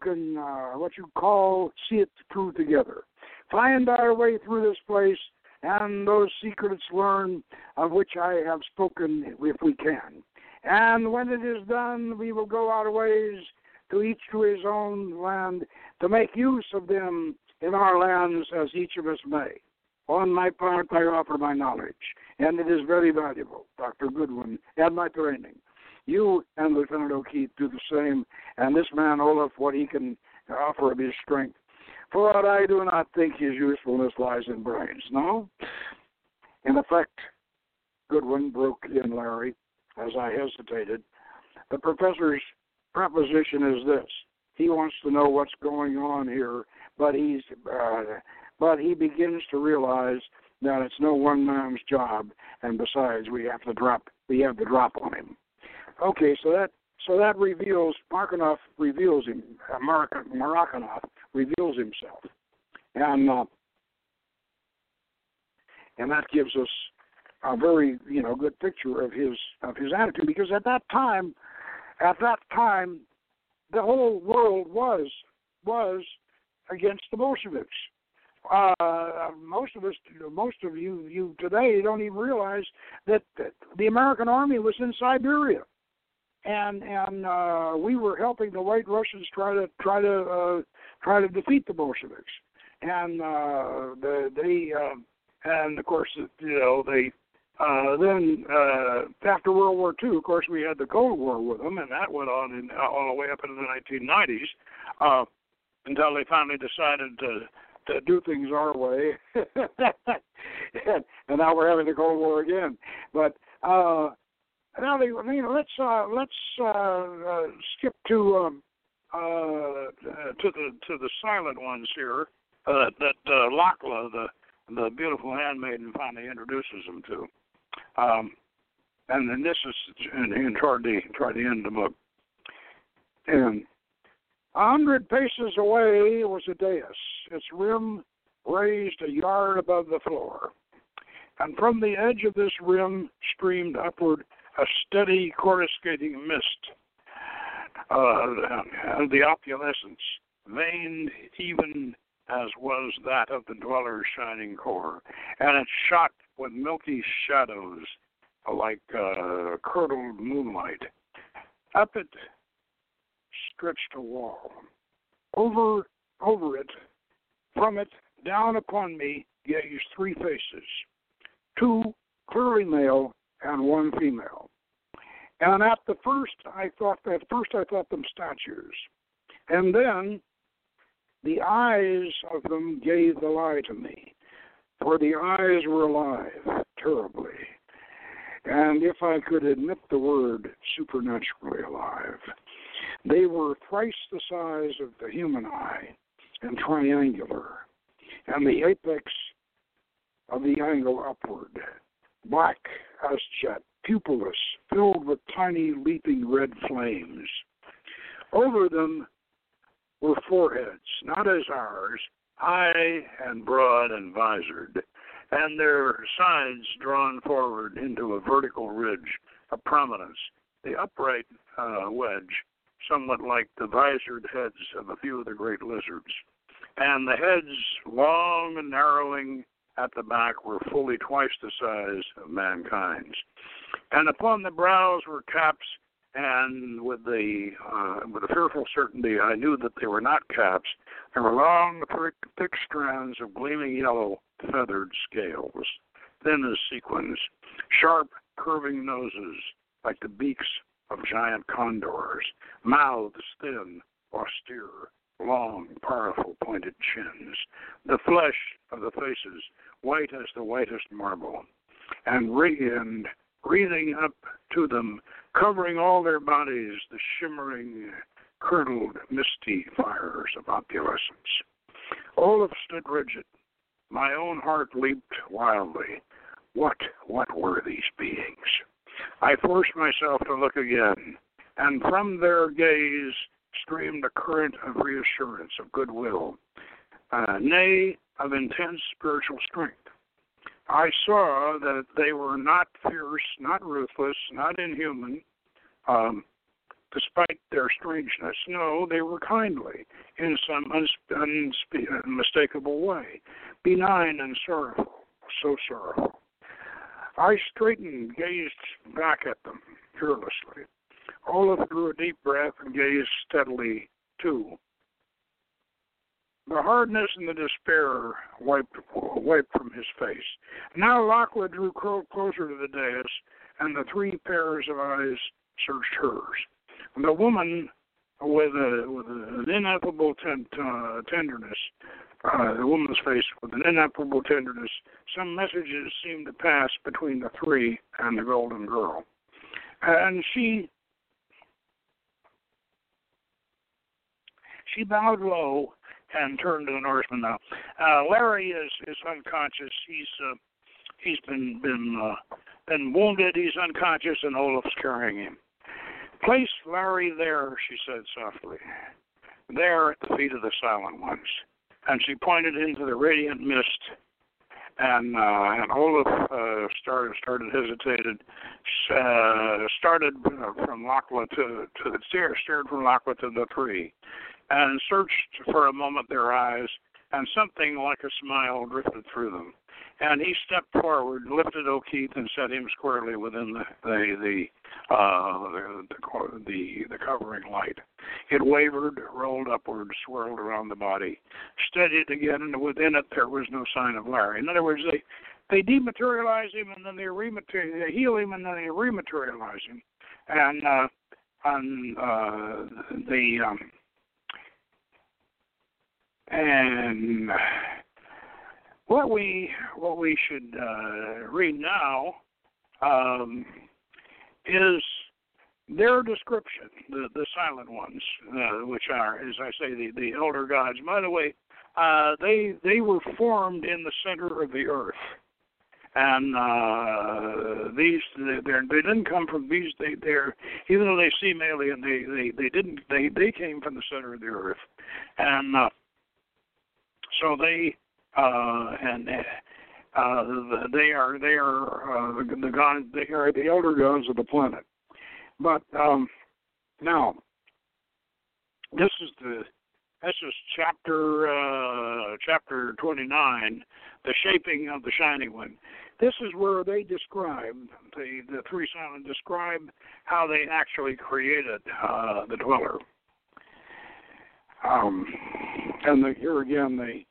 call see it through together. Find our way through this place and those secrets learn of which I have spoken if we can. And when it is done, we will go our ways to each to his own land to make use of them in our lands as each of us may. On my part, I offer my knowledge, and it is very valuable, Dr. Goodwin, and my training. You and Lieutenant O'Keefe do the same, and this man, Olaf, what he can offer of his strength. For what I do not think his usefulness lies in brains, no? In effect, Goodwin broke in, Larry, as I hesitated. The professor's proposition is this. He wants to know what's going on here, but he begins to realize that it's no one man's job, and besides, we have the drop on him. Okay, so that reveals Marakanoff reveals him. Marakanoff reveals himself, and that gives us a very good picture of his attitude, because at that time, the whole world was against the Bolsheviks. Most of you today don't even realize that the American army was in Siberia, and we were helping the White Russians try to defeat the Bolsheviks, and and of course they. Then after World War II, of course, we had the Cold War with them, and that went on all the way up into the 1990s until they finally decided to do things our way, and now we're having the Cold War again. But now, let's skip to the silent ones here that Lakla, the beautiful handmaiden, finally introduces them to. And then this is toward the end of the book. And 100 paces away was a dais, its rim raised a yard above the floor. And from the edge of this rim streamed upward a steady coruscating mist, the opalescence, veined even as was that of the dweller's shining core, and it shot with milky shadows like curdled moonlight. Up it stretched a wall. Over it, from it, down upon me gazed three faces, two clearly male and one female. And at first I thought them statues, and then the eyes of them gave the lie to me, for the eyes were alive, terribly. And if I could admit the word, supernaturally alive. They were thrice the size of the human eye and triangular, and the apex of the angle upward, black as jet, pupilless, filled with tiny leaping red flames. Over them were foreheads, not as ours, high and broad and visored, and their sides drawn forward into a vertical ridge of prominence, the upright wedge, somewhat like the visored heads of a few of the great lizards, and the heads, long and narrowing at the back, were fully twice the size of mankind's. And upon the brows were caps, and with a fearful certainty I knew that they were not caps. There were long, thick strands of gleaming yellow feathered scales, thin as sequins, sharp, curving noses like the beaks of giant condors, mouths thin, austere, long, powerful, pointed chins, the flesh of the faces white as the whitest marble, and wreathing up to them, covering all their bodies, the shimmering, curdled, misty fires of opulescence. Olaf stood rigid. My own heart leaped wildly. What were these beings? I forced myself to look again, and from their gaze streamed a current of reassurance, of goodwill, nay, of intense spiritual strength. I saw that they were not fierce, not ruthless, not inhuman, despite their strangeness. No, they were kindly in some unmistakable way, benign and sorrowful, so sorrowful. I straightened, gazed back at them fearlessly. Olaf drew a deep breath and gazed steadily, too. The hardness and the despair wiped from his face. Now Lachlan drew closer to the dais, and the three pairs of eyes searched hers. The woman, with an ineffable tenderness, the woman's face with an ineffable tenderness, some messages seemed to pass between the three and the golden girl. And she bowed low and turned to the Norseman now. Larry is unconscious. He's been wounded. He's unconscious, and Olaf's carrying him. Place Larry there, she said softly, there at the feet of the Silent Ones. And she pointed into the radiant mist, and Olaf hesitated, started from Lachlan stared from Lachlan to the three, and searched for a moment their eyes, and something like a smile drifted through them. And he stepped forward, lifted O'Keefe, and set him squarely within the covering light. It wavered, rolled upward, swirled around the body, steadied again, and within it there was no sign of Larry. In other words, they dematerialize him, and then they heal him, and then they rematerialize him, and what we should read now is their description, the Silent Ones, which are, as I say, the elder gods. By the way, they were formed in the center of the earth, and they didn't come from these. They're, even though they seem alien, they came from the center of the earth, and so they. They are the gods. They are the elder gods of the planet. But now, this is chapter 29, the shaping of the Shining One. This is where they describe the three silent describe how they actually created the Dweller. And here again they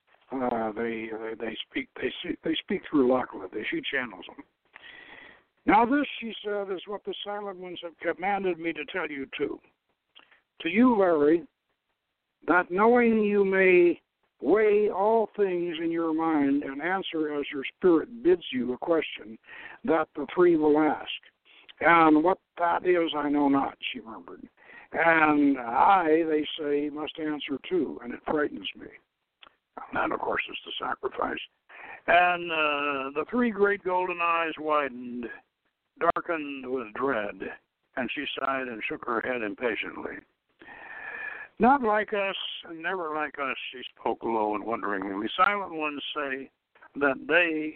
speak through Lachlan. She channels them. Now this, she said, is what the Silent Ones have commanded me to tell you too. To you, Larry, that knowing you may weigh all things in your mind and answer as your spirit bids you a question that the three will ask. And what that is I know not, she murmured. And I, they say, must answer too, and it frightens me. And that, of course, is the sacrifice. And the three great golden eyes widened, darkened with dread, and she sighed and shook her head impatiently. Not like us, and never like us, she spoke low and wonderingly. Silent ones say that they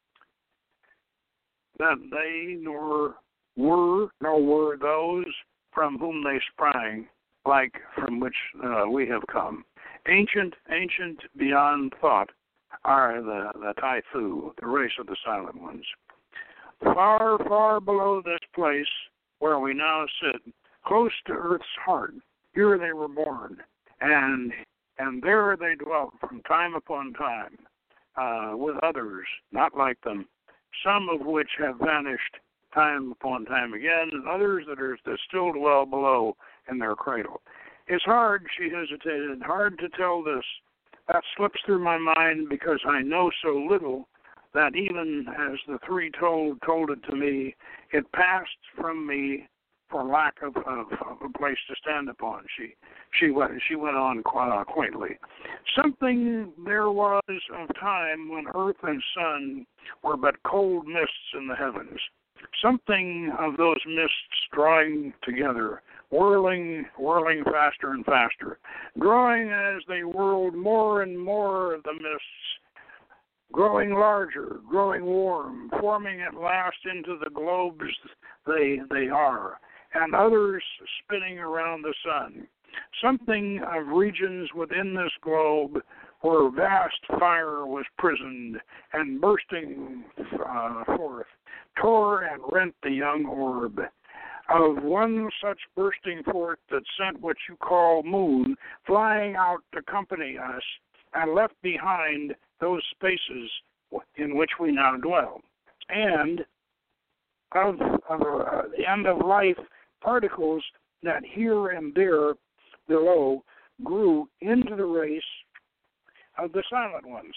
nor were those from whom they sprang, like from which we have come. Ancient beyond thought are the Taifu, the race of the Silent Ones. Far, far below this place where we now sit, close to Earth's heart, here they were born, and there they dwelt from time upon time, with others not like them, some of which have vanished time upon time again, and others that still dwell below in their cradle. It's hard, she hesitated, hard to tell this. That slips through my mind because I know so little that even as the three told it to me, it passed from me for lack of a place to stand upon. She went on quaintly. Something there was of time when earth and sun were but cold mists in the heavens. Something of those mists drawing together, whirling faster and faster, growing as they whirled more and more of the mists, growing larger, growing warm, forming at last into the globes they are, and others spinning around the sun. Something of regions within this globe where vast fire was prisoned and bursting forth, tore and rent the young orb. Of one such bursting forth that sent what you call moon flying out to accompany us and left behind those spaces in which we now dwell. And of the end of life particles that here and there below grew into the race of the Silent Ones.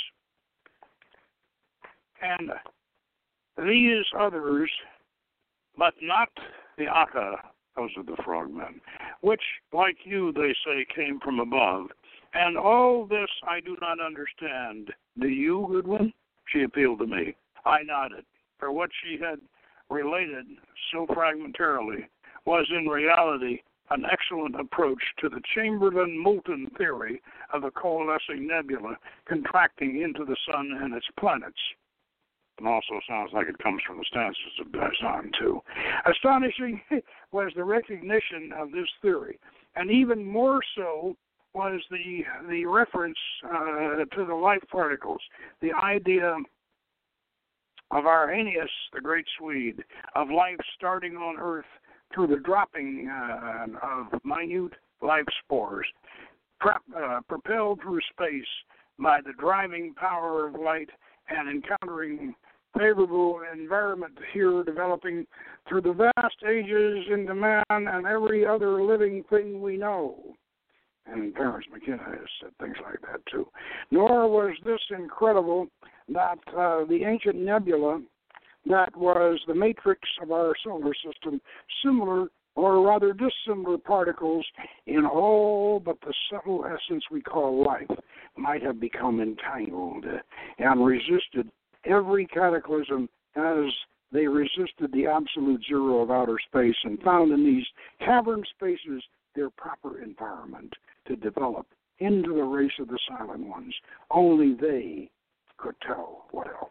And these others, but not the Aka, those are the frogmen, which, like you, they say, came from above. And all this I do not understand. Do you, Goodwin? She appealed to me. I nodded, for what she had related so fragmentarily was in reality an excellent approach to the Chamberlain-Moulton theory of a coalescing nebula contracting into the sun and its planets. And also sounds like it comes from the stanzas of Bazan, too. Astonishing was the recognition of this theory, and even more so was the reference to the life particles, the idea of Arrhenius, the great Swede, of life starting on Earth through the dropping of minute life spores, propelled through space by the driving power of light and encountering favorable environment here, developing through the vast ages into man and every other living thing we know. And Terence McKenna has said things like that too. Nor was this incredible that the ancient nebula that was the matrix of our solar system, similar or rather dissimilar particles in all but the subtle essence we call life, might have become entangled and resisted every cataclysm as they resisted the absolute zero of outer space and found in these cavern spaces their proper environment to develop into the race of the Silent Ones. Only they could tell what else.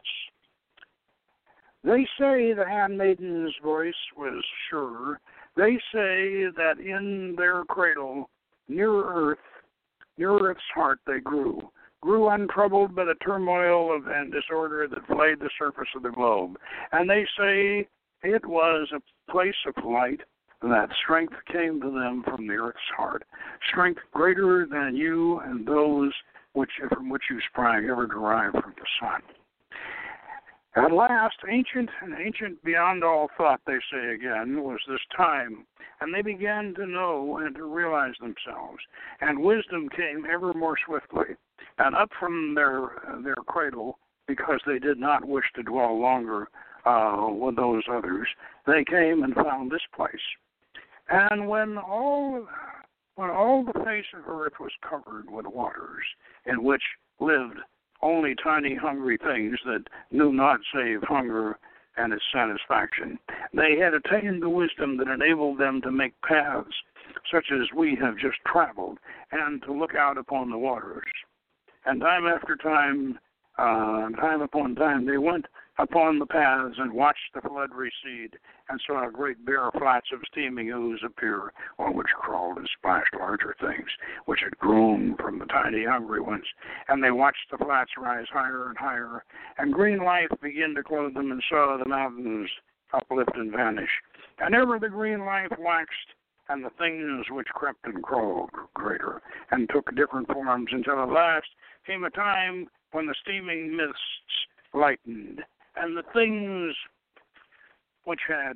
They say, the handmaiden's voice was sure, they say that in their cradle, near Earth's heart they grew untroubled by the turmoil and disorder that flayed the surface of the globe. And they say it was a place of light, that strength came to them from the Earth's heart, strength greater than you and those from which you sprang ever derived from the sun. At last, ancient beyond all thought, they say again, was this time, and they began to know and to realize themselves, and wisdom came ever more swiftly, and up from their cradle, because they did not wish to dwell longer with those others, they came and found this place. And when all the face of earth was covered with waters, in which lived only tiny hungry things that knew not save hunger, and its satisfaction. They had attained the wisdom that enabled them to make paths such as we have just traveled, and to look out upon the waters. And time after time, time upon time, they went upon the paths and watched the flood recede, and saw great bare flats of steaming ooze appear, on which crawled and splashed larger things, which had grown from the tiny hungry ones. And they watched the flats rise higher and higher, and green life begin to clothe them, and saw the mountains uplift and vanish. And ever the green life waxed, and the things which crept and crawled grew greater, and took different forms, until at last came a time when the steaming mists lightened, and the things which had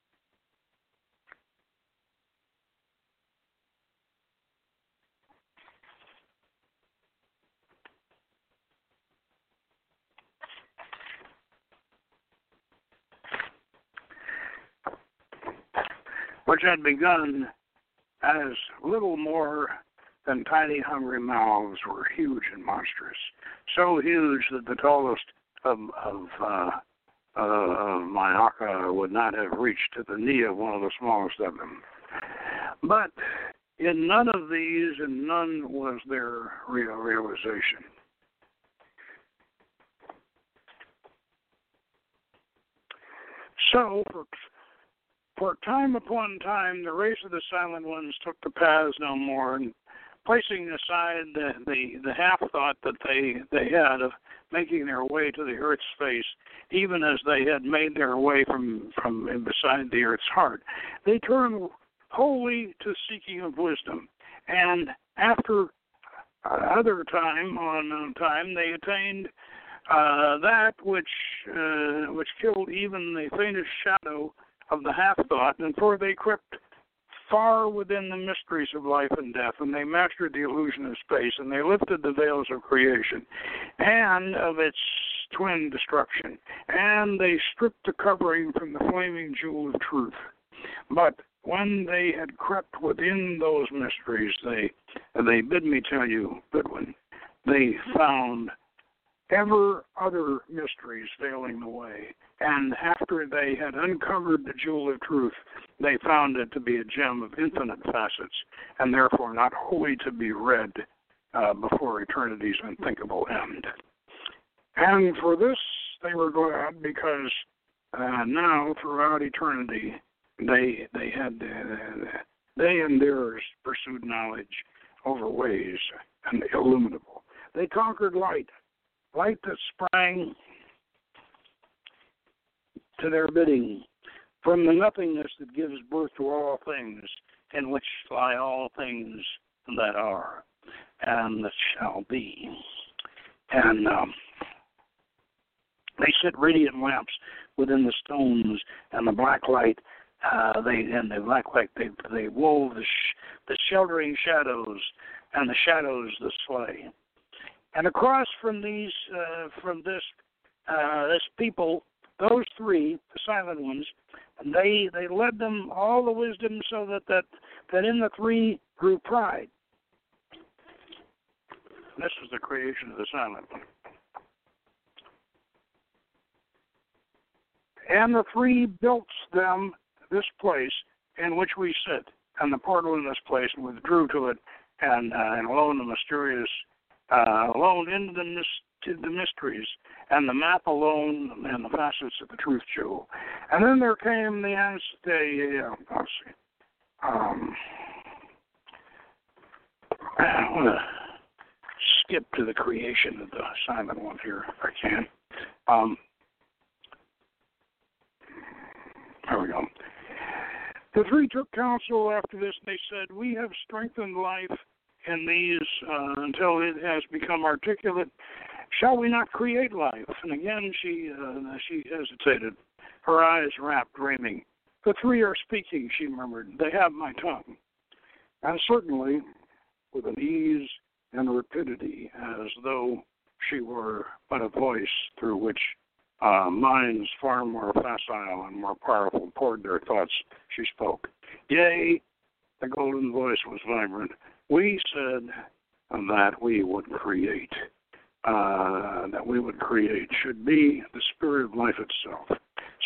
begun as little more than tiny hungry mouths were huge and monstrous, so huge that the tallest of Mayaka would not have reached to the knee of one of the smallest of them. But in none of these, and none was there realization. So, for time upon time, the race of the Silent Ones took the paths no more, and placing aside the half-thought that they had of making their way to the earth's face, even as they had made their way from beside the earth's heart, they turned wholly to seeking of wisdom. And after other time, they attained that which killed even the faintest shadow of the half-thought, and for they crept far within the mysteries of life and death, and they mastered the illusion of space, and they lifted the veils of creation and of its twin destruction, and they stripped the covering from the flaming jewel of truth. But when they had crept within those mysteries, they bid me tell you, Goodwin, they found ever other mysteries failing the way. And after they had uncovered the jewel of truth, they found it to be a gem of infinite facets, and therefore not wholly to be read before eternity's unthinkable end. And for this they were glad, because now throughout eternity they and theirs pursued knowledge over ways and illimitable. They conquered light that sprang to their bidding from the nothingness that gives birth to all things, in which lie all things that are and that shall be. And they set radiant lamps within the stones, and the black light. They wove the sheltering shadows, and the shadows the slay. And across from this people, those three, the Silent Ones, they led them all the wisdom, so that in the three grew pride. This was the creation of the Silent One. And the three built them this place in which we sit, and the portal in this place, and withdrew to it, and alone the mysterious, alone into the mysteries, and the map alone, and the facets of the truth jewel. And then there came the answer. I want to skip to the creation of the Silent One here, if I can. There we go. The three took counsel after this. They said, "We have strengthened life in these until it has become articulate. Shall we not create life?" And again she hesitated, her eyes rapt, dreaming. "The three are speaking," she murmured. "They have my tongue." And certainly, with an ease and rapidity, as though she were but a voice through which minds far more facile and more powerful poured their thoughts, she spoke. Yea, the golden voice was vibrant. We said that we would create. Should be the spirit of life itself.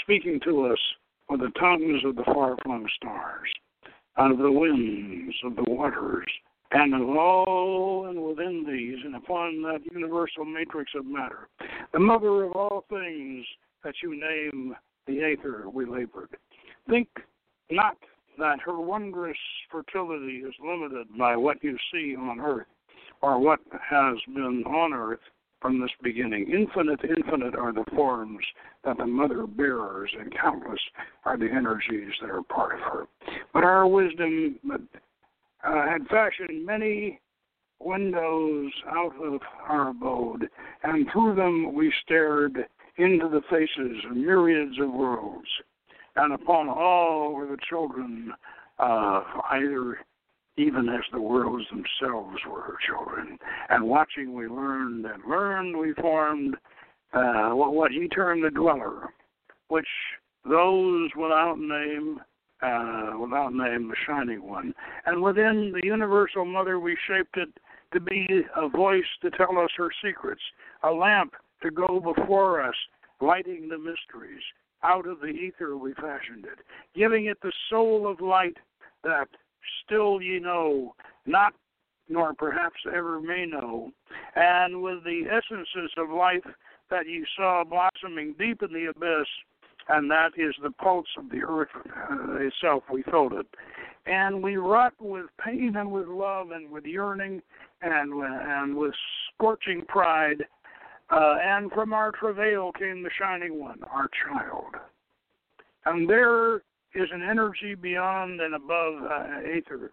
speaking to us with the tongues of the far-flung stars, out of the winds of the waters, and of all and within these, and upon that universal matrix of matter, the mother of all things that you name the aether we labored. Think not that her wondrous fertility is limited by what you see on earth, or what has been on earth from this beginning. Infinite are the forms that the mother bears, and countless are the energies that are part of her. But our wisdom had fashioned many windows out of our abode, and through them we stared into the faces of myriads of worlds, and upon all were the children, either even as the worlds themselves were her children. And watching we learned, and learned we formed what he termed the dweller, which those without name, the Shining One. And within the universal mother we shaped it to be a voice to tell us her secrets, a lamp to go before us, lighting the mysteries. Out of the ether we fashioned it, giving it the soul of light that still ye know, not nor perhaps ever may know, and with the essences of life that ye saw blossoming deep in the abyss, and that is the pulse of the earth itself, we felt it. And we wrought with pain and with love and with yearning and with scorching pride, and from our travail came the Shining One, our child. And there is an energy beyond and above aether,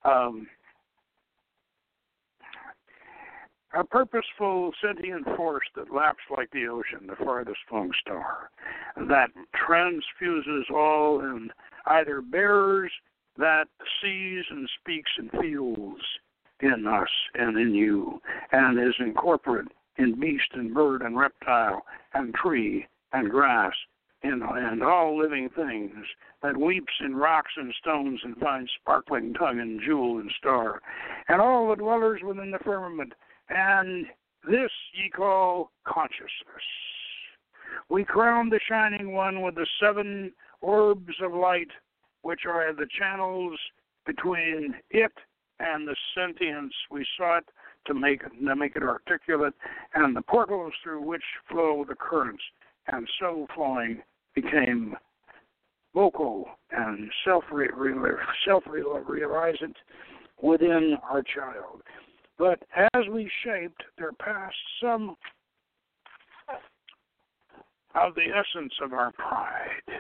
a purposeful sentient force that laps like the ocean, the farthest flung star, that transfuses all and either bears that sees and speaks and feels in us and in you, and is incorporate in beast and bird and reptile and tree and grass and all living things, that weeps in rocks and stones and finds sparkling tongue and jewel and star, and all the dwellers within the firmament, and this ye call consciousness. We crown the Shining One with the 7 orbs of light, which are the channels between it and the sentience we sought to make it articulate, and the portals through which flow the currents, and so flowing became vocal and self-realizant within our child. But as we shaped, there passed some of the essence of our pride.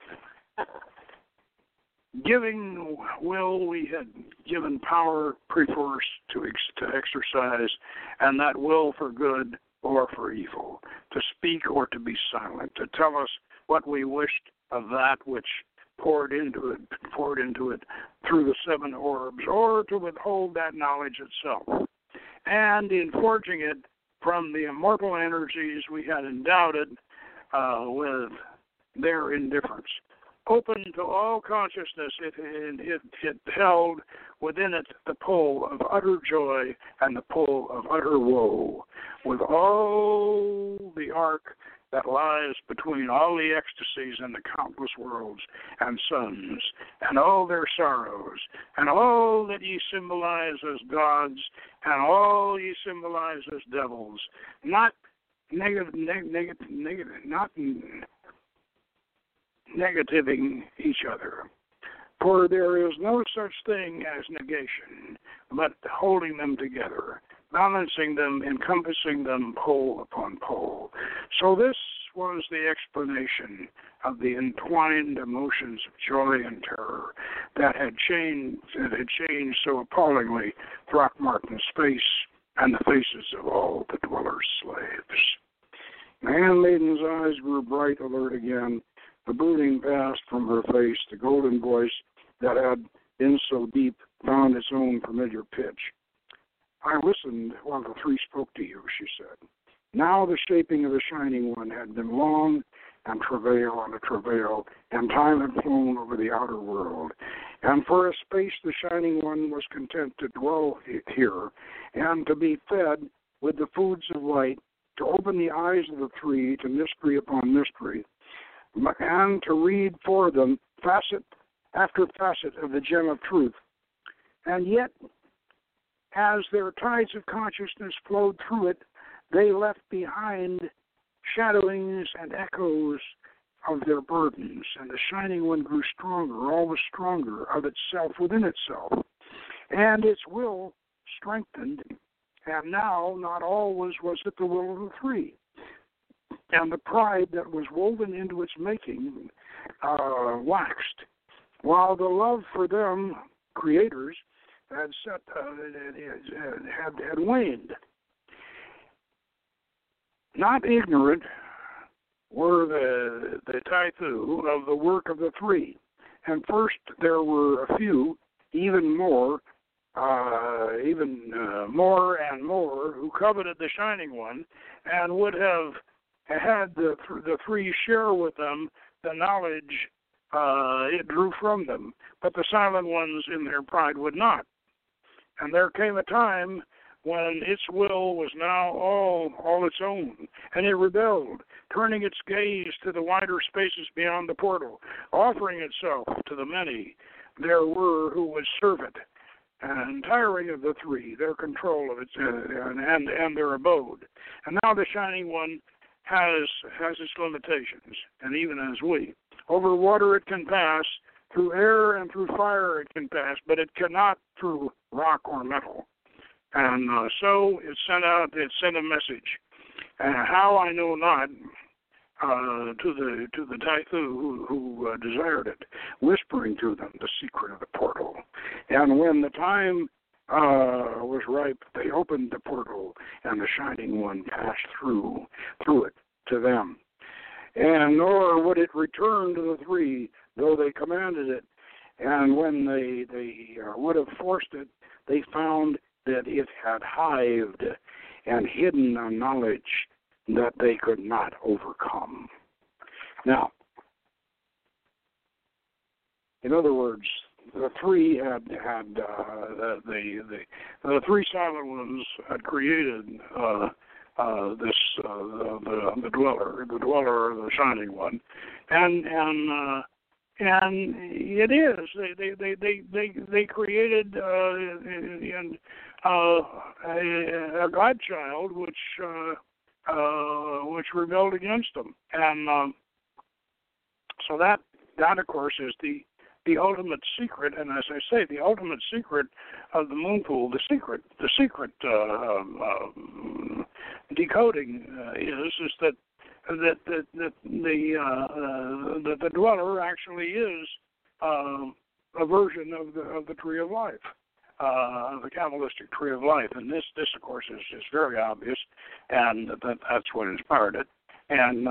Giving will, we had given power perforce to exercise, and that will for good or for evil, to speak or to be silent, to tell us what we wished of that which poured into it through the 7 orbs, or to withhold that knowledge itself. And in forging it from the immortal energies we had endowed it with their indifference, open to all consciousness, it held within it the pull of utter joy and the pull of utter woe, with all the arc that lies between all the ecstasies and the countless worlds and suns, and all their sorrows, and all that ye symbolize as gods, and all ye symbolize as devils, not negativing each other. For there is no such thing as negation, but holding them together, balancing them, encompassing them pole upon pole. So this was the explanation of the entwined emotions of joy and terror that had changed so appallingly Throckmorton's face and the faces of all the dwellers' slaves. The handmaiden's eyes grew bright, alert again. The brooding passed from her face. The golden voice that had been so deep found its own familiar pitch. I listened while the 3 spoke to you, she said. Now the shaping of the Shining One had been long and travail on a travail, and time had flown over the outer world. And for a space the Shining One was content to dwell here, and to be fed with the foods of light, to open the eyes of the 3 to mystery upon mystery, and to read for them facet after facet of the gem of truth. And yet, as their tides of consciousness flowed through it, they left behind shadowings and echoes of their burdens, and the Shining One grew stronger, always stronger of itself within itself, and its will strengthened, and now not always was it the will of the three. And the pride that was woven into its making waxed, while the love for them, creators, had waned. Not ignorant were the Taithu of the work of the three. And first there were a few, even more and more, who coveted the Shining One and would have had the three share with them the knowledge it drew from them. But the Silent Ones in their pride would not. And there came a time when its will was now all its own, and it rebelled, turning its gaze to the wider spaces beyond the portal, offering itself to the many there were who would serve it, and tiring of the three, their control of its and their abode. And now the Shining One has its limitations, and even as we. Over water it can pass, through air and through fire it can pass, but it cannot through rock or metal. And so it sent a message, how I know not, to the Taithu who desired it, whispering to them the secret of the portal. And when the time was ripe, they opened the portal, and the Shining One passed through it to them. And nor would it return to the three, though they commanded it. And when they would have forced it, they found that it had hived and hidden a knowledge that they could not overcome. Now, in other words, the three the three Silent Ones had created the dweller, the Shining One, and it is they created a godchild which rebelled against them, and so that of course is the ultimate secret, and as I say, the ultimate secret of the moon pool, the secret decoding is that the dweller actually is a version of the tree of life, the Kabbalistic tree of life, and this of course is very obvious, and that's what inspired it, and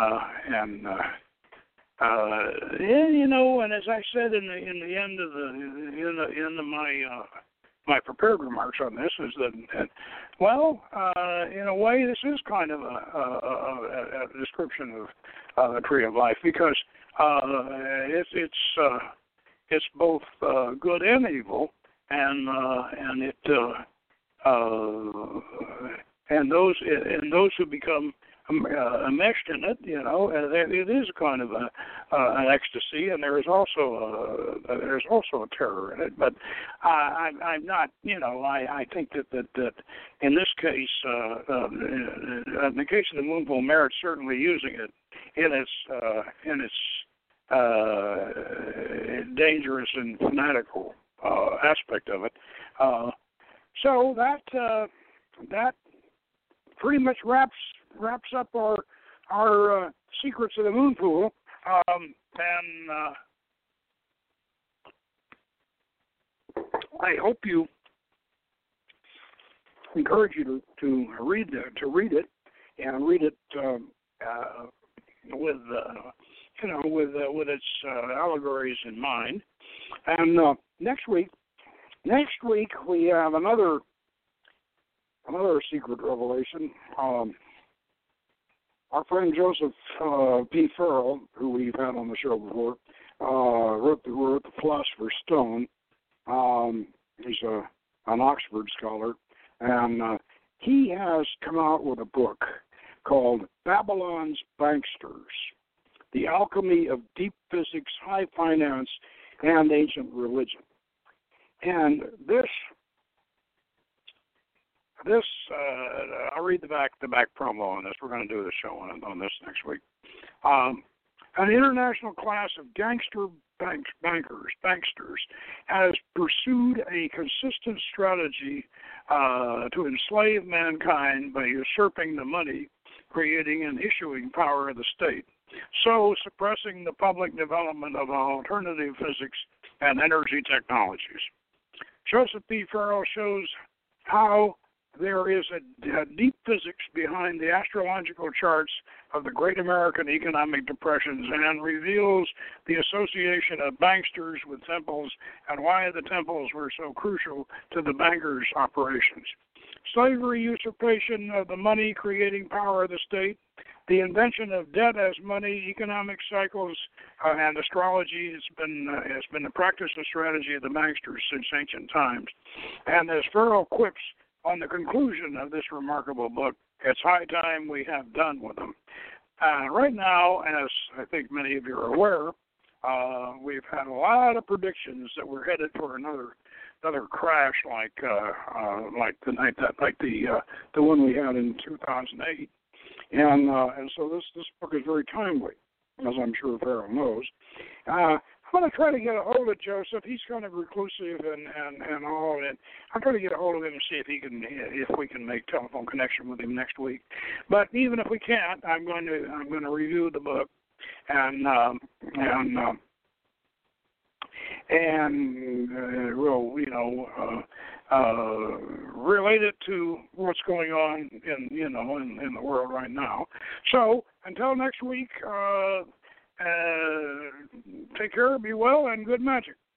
as I said in the end of my prepared remarks on this, is that in a way this is kind of a description of the tree of life, because it's both good and evil, and those who become enmeshed in it, it is kind of an ecstasy, and there is also a terror in it. But I'm not, I think that in this case, in the case of the moon pool, merits certainly using it in its dangerous and fanatical aspect of it. So that pretty much wraps up our secrets of the moon pool, and I hope you encourage you to read it and read it with its allegories in mind. And next week we have another secret revelation. Our friend Joseph P. Farrell, who we've had on the show before, wrote the Philosopher's Stone. He's an Oxford scholar, and he has come out with a book called Babylon's Banksters: The The Alchemy of Deep Physics, High Finance, and Ancient Religion. And this I'll read the back promo on this. We're going to do the show on this next week. An international class of gangster banksters, has pursued a consistent strategy to enslave mankind by usurping the money, creating and issuing power of the state, so suppressing the public development of alternative physics and energy technologies. Joseph P. Farrell shows how there is a deep physics behind the astrological charts of the Great American Economic Depressions and reveals the association of banksters with temples and why the temples were so crucial to the bankers' operations. Slavery, usurpation of the money, creating power of the state, the invention of debt as money, economic cycles, and astrology has been the practice and strategy of the banksters since ancient times. And as Farrell quips on the conclusion of this remarkable book, it's high time we have done with them. Right now, as I think many of you are aware, we've had a lot of predictions that we're headed for another crash like the one we had in 2008, and so this book is very timely, as I'm sure Farrell knows. I'm going to try to get a hold of Joseph. He's kind of reclusive and all of it. I'm trying to get a hold of him and see if we can make telephone connection with him next week. But even if we can't, I'm going to review the book and we'll relate it to what's going on in the world right now. So until next week. Take care, be well, and good magic.